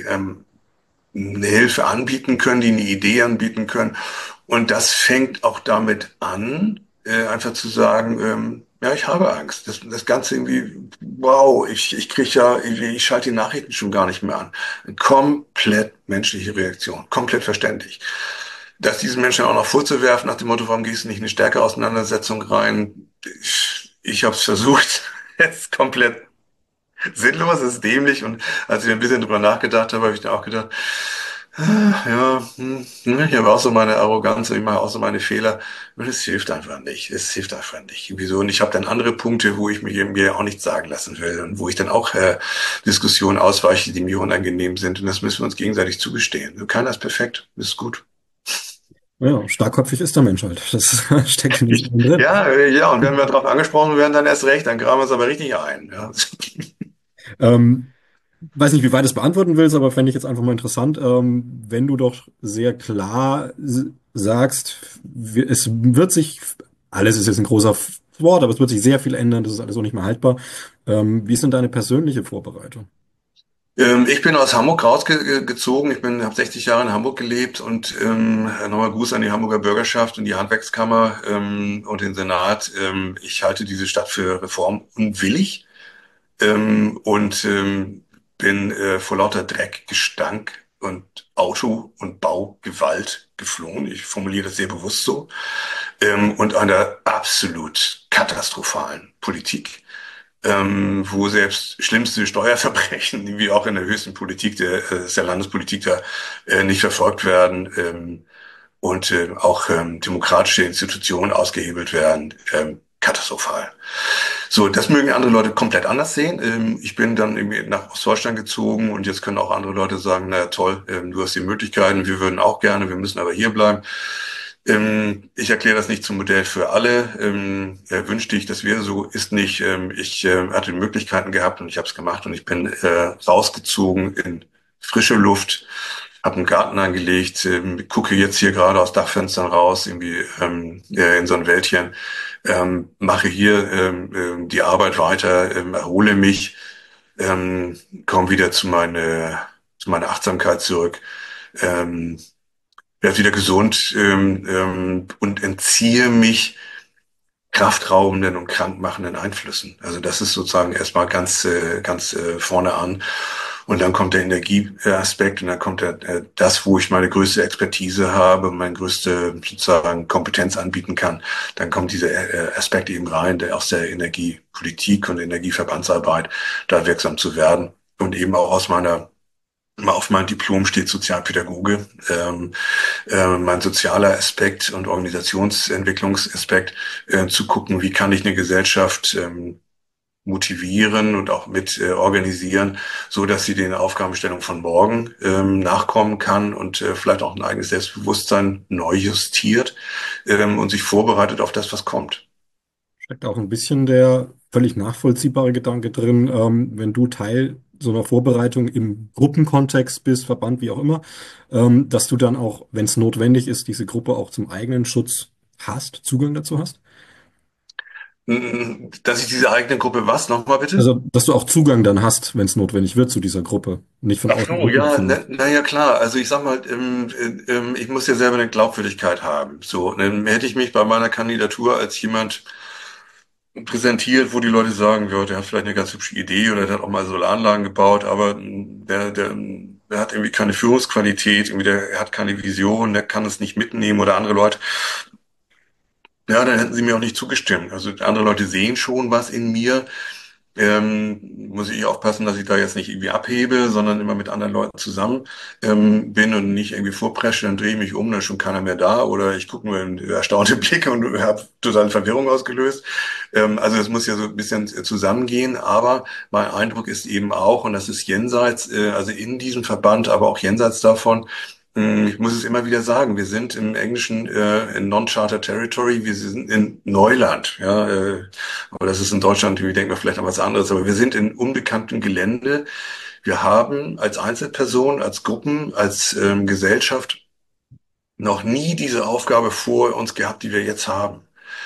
eine Hilfe anbieten können, die eine Idee anbieten können. Und das fängt auch damit an, einfach zu sagen, ja, ich habe Angst. Das Ganze irgendwie, wow, ich kriege ja, ich schalte die Nachrichten schon gar nicht mehr an. Komplett menschliche Reaktion, komplett verständlich. Das diesen Menschen auch noch vorzuwerfen nach dem Motto, warum gehst du nicht in eine stärkere Auseinandersetzung rein? Ich habe es versucht, es ist komplett sinnlos, es ist dämlich, und als ich ein bisschen drüber nachgedacht habe, habe ich dann auch gedacht, ja, ich habe auch so meine Arroganz, ich mache auch so meine Fehler. Und es hilft einfach nicht. Es hilft einfach nicht. Wieso? Und ich habe dann andere Punkte, wo ich mich mir auch nichts sagen lassen will und wo ich dann auch Diskussionen ausweiche, die mir unangenehm sind. Und das müssen wir uns gegenseitig zugestehen. Keiner ist perfekt. Das ist gut. Ja, starkköpfig ist der Mensch halt. Das steckt in uns drin. Ja, und wenn wir darauf angesprochen werden, dann erst recht. Dann graben wir es aber richtig ein. Ja. Ähm, weiß nicht, wie weit du es beantworten willst, aber fände ich jetzt einfach mal interessant, wenn du doch sehr klar sagst, es wird sich, alles ist jetzt ein großer Wort, aber es wird sich sehr viel ändern, das ist alles auch nicht mehr haltbar. Wie ist denn deine persönliche Vorbereitung? Ich bin aus Hamburg rausgezogen. Habe 60 Jahre in Hamburg gelebt, und nochmal Gruß an die Hamburger Bürgerschaft und die Handwerkskammer und den Senat. Ich halte diese Stadt für reformunwillig, und bin vor lauter Dreck, Gestank und Auto- und Baugewalt geflohen. Ich formuliere das sehr bewusst so. Und einer absolut katastrophalen Politik, wo selbst schlimmste Steuerverbrechen, wie auch in der höchsten Politik der Landespolitik da nicht verfolgt werden, und auch demokratische Institutionen ausgehebelt werden, katastrophal. So, das mögen andere Leute komplett anders sehen. Ich bin dann irgendwie nach Ostdeutschland gezogen und jetzt können auch andere Leute sagen, naja, toll, du hast die Möglichkeiten, wir würden auch gerne, wir müssen aber hier bleiben. Ich erkläre das nicht zum Modell für alle. Wünschte ich, das wäre so, ist nicht. Ich hatte Möglichkeiten gehabt und ich habe es gemacht und ich bin rausgezogen in frische Luft, habe einen Garten angelegt, gucke jetzt hier gerade aus Dachfenstern raus, irgendwie in so ein Wäldchen, mache hier die Arbeit weiter, erhole mich, komme wieder zu meiner Achtsamkeit zurück. Ähm, Werde wieder gesund und entziehe mich kraftraubenden und krankmachenden Einflüssen. Also das ist sozusagen erstmal ganz vorne an. Und dann kommt der Energieaspekt und dann kommt das, wo ich meine größte Expertise habe, meine größte sozusagen Kompetenz anbieten kann. Dann kommt dieser Aspekt eben rein, der aus der Energiepolitik und Energieverbandsarbeit da wirksam zu werden. Und eben auch aus meiner auf meinem Diplom steht Sozialpädagoge. Mein sozialer Aspekt und Organisationsentwicklungsaspekt, zu gucken, wie kann ich eine Gesellschaft motivieren und auch mit organisieren, so dass sie den Aufgabenstellungen von morgen nachkommen kann und vielleicht auch ein eigenes Selbstbewusstsein neu justiert und sich vorbereitet auf das, was kommt. Steckt auch ein bisschen der völlig nachvollziehbare Gedanke drin, wenn du Teil so einer Vorbereitung im Gruppenkontext bist, Verband, wie auch immer, dass du dann auch, wenn es notwendig ist, diese Gruppe auch zum eigenen Schutz hast, Zugang dazu hast? Dass ich diese eigene Gruppe was? Nochmal bitte? Also, dass du auch Zugang dann hast, wenn es notwendig wird zu dieser Gruppe, nicht von Ach außen so, ja, reingezogen wirst. na ja klar. Also ich sag mal, ich muss ja selber eine Glaubwürdigkeit haben. So, dann hätte ich mich bei meiner Kandidatur als jemand präsentiert, wo die Leute sagen, ja, der hat vielleicht eine ganz hübsche Idee oder der hat auch mal Solaranlagen gebaut, aber der hat irgendwie keine Führungsqualität, irgendwie der hat keine Vision, der kann es nicht mitnehmen oder andere Leute. Ja, dann hätten sie mir auch nicht zugestimmt. Also andere Leute sehen schon was in mir. Muss ich aufpassen, dass ich da jetzt nicht irgendwie abhebe, sondern immer mit anderen Leuten zusammen bin und nicht irgendwie vorpresche, dann drehe ich mich um, dann ist schon keiner mehr da oder ich gucke nur in erstaunte Blicke und habe totale Verwirrung ausgelöst. Also es muss ja so ein bisschen zusammengehen, aber mein Eindruck ist eben auch, und das ist jenseits, also in diesem Verband, aber auch jenseits davon, ich muss es immer wieder sagen, wir sind im Englischen in Non-Charter Territory, wir sind in Neuland, ja, aber das ist in Deutschland, wir denken wir vielleicht an was anderes, aber wir sind in unbekanntem Gelände. Wir haben als Einzelperson, als Gruppen, als Gesellschaft noch nie diese Aufgabe vor uns gehabt, die wir jetzt haben.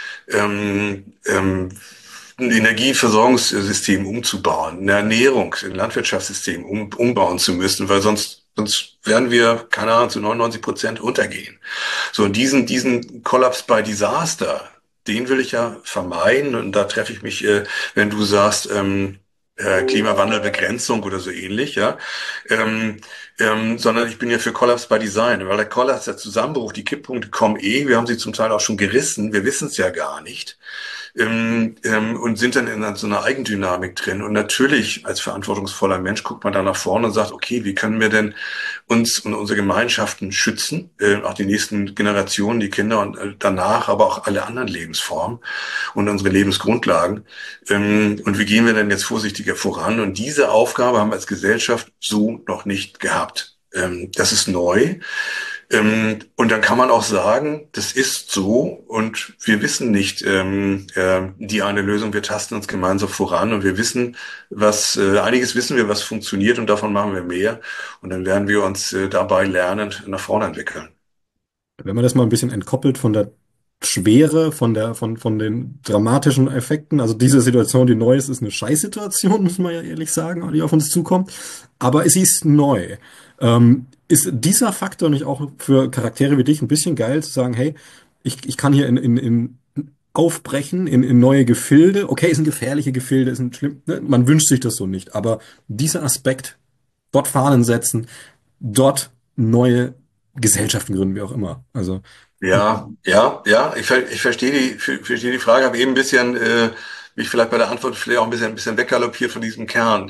Ein Energieversorgungssystem umzubauen, eine Ernährung, ein Landwirtschaftssystem umbauen zu müssen, weil sonst werden wir, keine Ahnung, zu 99% untergehen. So, und diesen Kollaps bei Disaster, den will ich ja vermeiden. Und da treffe ich mich, wenn du sagst, Klimawandelbegrenzung oder so ähnlich, ja. Ähm, sondern ich bin ja für Kollaps by Design, weil der Kollaps, der Zusammenbruch, die Kipppunkte kommen eh, wir haben sie zum Teil auch schon gerissen, wir wissen es ja gar nicht und sind dann in so einer Eigendynamik drin. Und natürlich als verantwortungsvoller Mensch guckt man da nach vorne und sagt, okay, wie können wir denn uns und unsere Gemeinschaften schützen, auch die nächsten Generationen, die Kinder und danach, aber auch alle anderen Lebensformen und unsere Lebensgrundlagen. Und wie gehen wir denn jetzt vorsichtiger voran? Und diese Aufgabe haben wir als Gesellschaft so noch nicht gehabt. Das ist neu. Und dann kann man auch sagen, das ist so und wir wissen nicht die eine Lösung, wir tasten uns gemeinsam voran und wir wissen, einiges wissen wir, was funktioniert und davon machen wir mehr und dann werden wir uns dabei lernend nach vorne entwickeln. Wenn man das mal ein bisschen entkoppelt von der Schwere, von den dramatischen Effekten, also diese Situation, die neu ist eine Scheißsituation, muss man ja ehrlich sagen, die auf uns zukommt. Aber sie ist neu. Ist dieser Faktor nicht auch für Charaktere wie dich ein bisschen geil, zu sagen, hey, ich kann hier in aufbrechen in neue Gefilde. Okay, es sind gefährliche Gefilde, es sind schlimm, ne? Man wünscht sich das so nicht. Aber dieser Aspekt, dort Fahnen setzen, dort neue Gesellschaften gründen, wie auch immer. Also, Ja, ich verstehe die Frage, habe eben ein bisschen, mich vielleicht bei der Antwort vielleicht auch ein bisschen weggaloppiert von diesem Kern.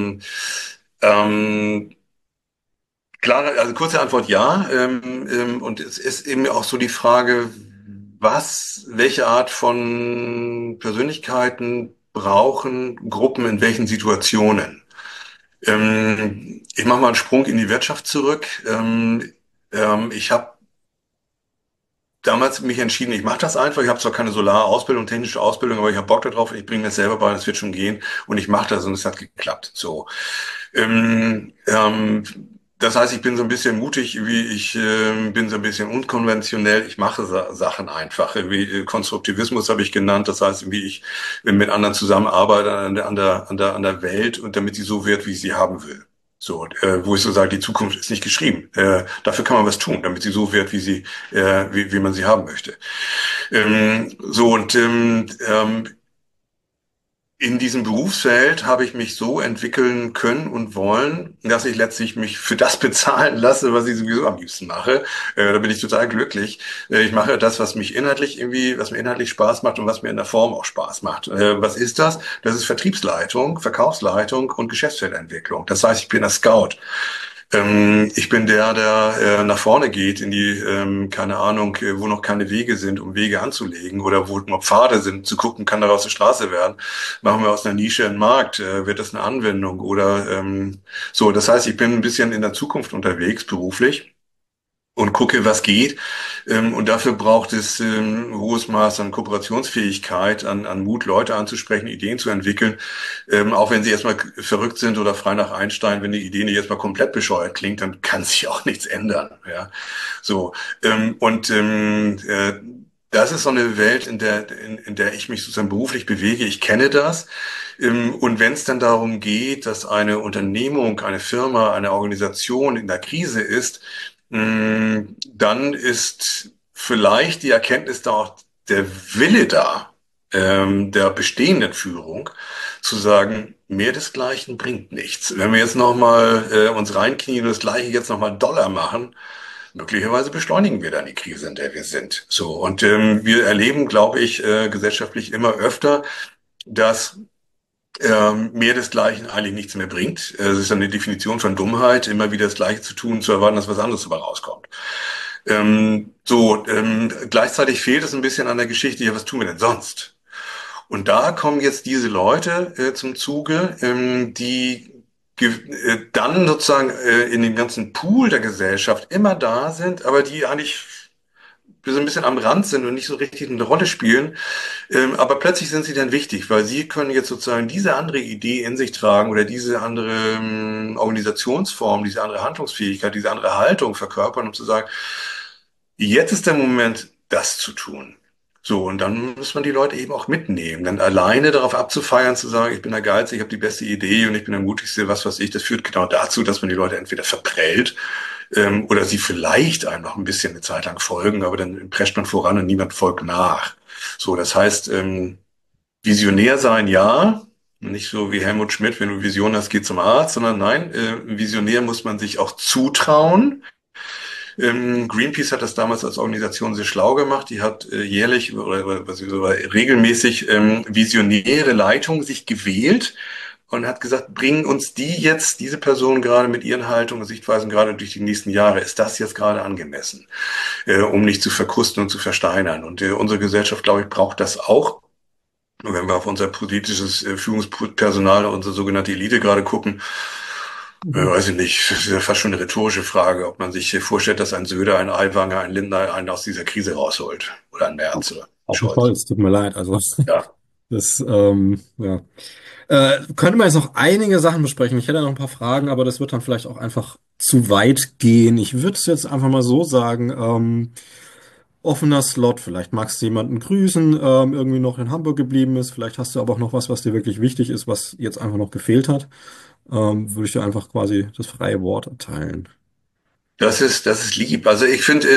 Ähm, Klare, also kurze Antwort ja. Und es ist eben auch so die Frage, welche Art von Persönlichkeiten brauchen Gruppen in welchen Situationen? Ich mache mal einen Sprung in die Wirtschaft zurück. Ich habe damals mich entschieden, ich mache das einfach. Ich habe zwar keine Solarausbildung, technische Ausbildung, aber ich habe Bock darauf. Ich bringe mir das selber bei, das wird schon gehen. Und ich mache das und es hat geklappt. So. Ähm, ähm, Das heißt, ich bin so ein bisschen mutig, wie ich bin so ein bisschen unkonventionell. Ich mache Sachen einfach. Wie Konstruktivismus habe ich genannt. Das heißt, wie ich mit anderen zusammenarbeite an der Welt und damit sie so wird, wie ich sie haben will. So, wo ich so sage, die Zukunft ist nicht geschrieben. Dafür kann man was tun, damit sie so wird, wie man sie haben möchte. In diesem Berufsfeld habe ich mich so entwickeln können und wollen, dass ich letztlich mich für das bezahlen lasse, was ich sowieso am liebsten mache. Da bin ich total glücklich. Ich mache das, was mir inhaltlich Spaß macht und was mir in der Form auch Spaß macht. Was ist das? Das ist Vertriebsleitung, Verkaufsleitung und Geschäftsfeldentwicklung. Das heißt, ich bin der Scout. Ich bin der nach vorne geht in die, keine Ahnung, wo noch keine Wege sind, um Wege anzulegen oder wo noch Pfade sind, zu gucken, kann daraus eine Straße werden. Machen wir aus einer Nische einen Markt, wird das eine Anwendung oder so. Das heißt, ich bin ein bisschen in der Zukunft unterwegs, beruflich und gucke, was geht. Und dafür braucht es ein hohes Maß an Kooperationsfähigkeit, an Mut, Leute anzusprechen, Ideen zu entwickeln. Auch wenn sie erstmal verrückt sind oder frei nach Einstein, wenn die Idee nicht erstmal komplett bescheuert klingt, dann kann sich auch nichts ändern. Ja, so. Das ist so eine Welt, in der ich mich sozusagen beruflich bewege. Ich kenne das. Und wenn es dann darum geht, dass eine Unternehmung, eine Firma, eine Organisation in der Krise ist, dann ist vielleicht die Erkenntnis da auch der Wille da, der bestehenden Führung, zu sagen, mehr desgleichen bringt nichts. Wenn wir jetzt nochmal uns reinknien und das Gleiche jetzt nochmal Dollar machen, möglicherweise beschleunigen wir dann die Krise, in der wir sind. So, und wir erleben, glaube ich, gesellschaftlich immer öfter, dass mehr desgleichen eigentlich nichts mehr bringt. Es ist eine Definition von Dummheit, immer wieder das Gleiche zu tun, zu erwarten, dass was anderes dabei rauskommt. Gleichzeitig fehlt es ein bisschen an der Geschichte, ja, was tun wir denn sonst? Und da kommen jetzt diese Leute zum Zuge, die dann sozusagen in dem ganzen Pool der Gesellschaft immer da sind, aber die eigentlich so ein bisschen am Rand sind und nicht so richtig eine Rolle spielen. Aber plötzlich sind sie dann wichtig, weil sie können jetzt sozusagen diese andere Idee in sich tragen oder diese andere Organisationsform, diese andere Handlungsfähigkeit, diese andere Haltung verkörpern, um zu sagen, jetzt ist der Moment, das zu tun. So, und dann muss man die Leute eben auch mitnehmen. Dann alleine darauf abzufeiern, zu sagen, ich bin der Geilste, ich habe die beste Idee und ich bin der Mutigste, was weiß ich, das führt genau dazu, dass man die Leute entweder verprellt oder sie vielleicht einem noch ein bisschen eine Zeit lang folgen, aber dann prescht man voran und niemand folgt nach. So, das heißt, visionär sein, ja. Nicht so wie Helmut Schmidt, wenn du Vision hast, geh zum Arzt, sondern nein, visionär muss man sich auch zutrauen. Greenpeace hat das damals als Organisation sehr schlau gemacht. Die hat jährlich oder regelmäßig visionäre Leitungen sich gewählt und hat gesagt, bringen uns diese Person gerade mit ihren Haltungen und Sichtweisen gerade durch die nächsten Jahre, ist das jetzt gerade angemessen, um nicht zu verkrusten und zu versteinern. Und unsere Gesellschaft, glaube ich, braucht das auch. Und wenn wir auf unser politisches Führungspersonal, unsere sogenannte Elite gerade gucken, Mhm. weiß ich nicht, das ist ja fast schon eine rhetorische Frage, ob man sich vorstellt, dass ein Söder, ein Aiwanger, ein Lindner einen aus dieser Krise rausholt. Oder ein Merz oder Auch ein Scholz. Stolz, tut mir leid. Also Ja. das, ja. Könnte man jetzt noch einige Sachen besprechen. Ich hätte noch ein paar Fragen, aber das wird dann vielleicht auch einfach zu weit gehen. Ich würde es jetzt einfach mal so sagen. Offener Slot. Vielleicht magst du jemanden grüßen, irgendwie noch in Hamburg geblieben ist. Vielleicht hast du aber auch noch was, was dir wirklich wichtig ist, was jetzt einfach noch gefehlt hat. Würde ich dir einfach quasi das freie Wort erteilen. Das ist lieb. Also ich finde,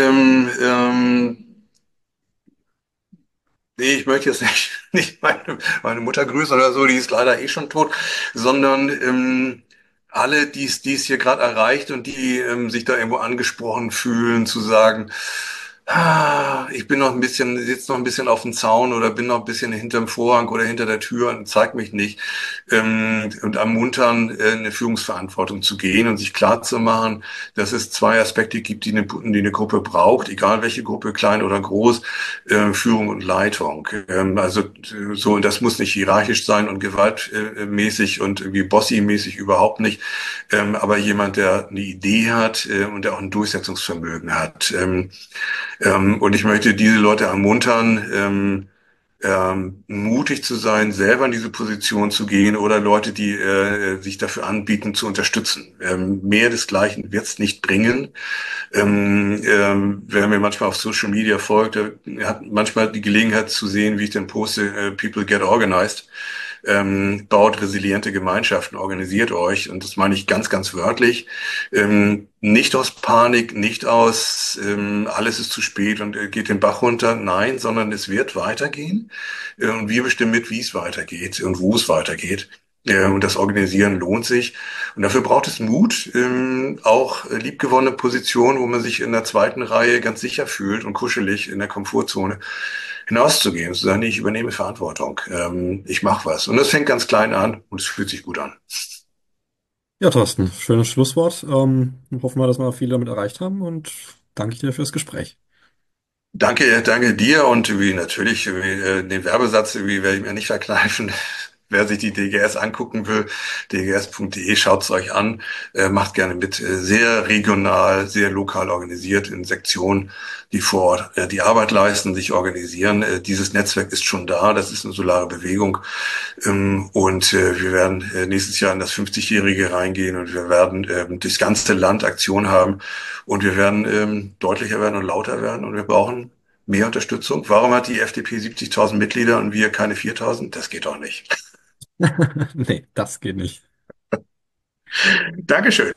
nee, ich möchte jetzt nicht, nicht meine Mutter grüßen oder so, die ist leider eh schon tot, sondern alle, die es hier gerade erreicht und die sich da irgendwo angesprochen fühlen, zu sagen, Ich bin noch ein bisschen, sitze noch ein bisschen auf dem Zaun oder bin noch ein bisschen hinterm Vorhang oder hinter der Tür und zeig mich nicht. Und ermuntern, eine Führungsverantwortung zu gehen und sich klar zu machen, dass es zwei Aspekte gibt, die eine Gruppe braucht, egal welche Gruppe, klein oder groß, Führung und Leitung. So, und das muss nicht hierarchisch sein und gewaltmäßig und irgendwie bossy-mäßig überhaupt nicht. Aber jemand, der eine Idee hat, und der auch ein Durchsetzungsvermögen hat. Und ich möchte diese Leute ermuntern, mutig zu sein, selber in diese Position zu gehen oder Leute, die sich dafür anbieten, zu unterstützen. Mehr desgleichen wird es nicht bringen. Wer mir manchmal auf Social Media folgt, der hat manchmal die Gelegenheit zu sehen, wie ich dann poste, People get organized. Baut resiliente Gemeinschaften, organisiert euch. Und das meine ich ganz, ganz wörtlich. Nicht aus Panik, nicht aus alles ist zu spät und geht den Bach runter. Nein, sondern es wird weitergehen. Und wir bestimmen mit, wie es weitergeht und wo es weitergeht. Und das Organisieren lohnt sich. Und dafür braucht es Mut, auch liebgewonnene Positionen, wo man sich in der zweiten Reihe ganz sicher fühlt und kuschelig in der Komfortzone hinauszugehen, zu sagen, nee, ich übernehme Verantwortung, ich mache was. Und das fängt ganz klein an und es fühlt sich gut an. Ja, Thorsten, schönes Schlusswort. Hoffen wir, dass wir viele damit erreicht haben und danke ich dir fürs Gespräch. Danke dir und wie natürlich den Werbesatz wie werde ich mir nicht verkneifen. Wer sich die DGS angucken will, dgs.de, schaut's euch an, macht gerne mit. Sehr regional, sehr lokal organisiert in Sektionen, die vor Ort die Arbeit leisten, sich organisieren. Dieses Netzwerk ist schon da, das ist eine solare Bewegung. Wir werden nächstes Jahr in das 50-Jährige reingehen und wir werden das ganze Land Aktion haben und wir werden deutlicher werden und lauter werden und wir brauchen mehr Unterstützung. Warum hat die FDP 70.000 Mitglieder und wir keine 4.000? Das geht doch nicht. Nee, das geht nicht. Dankeschön.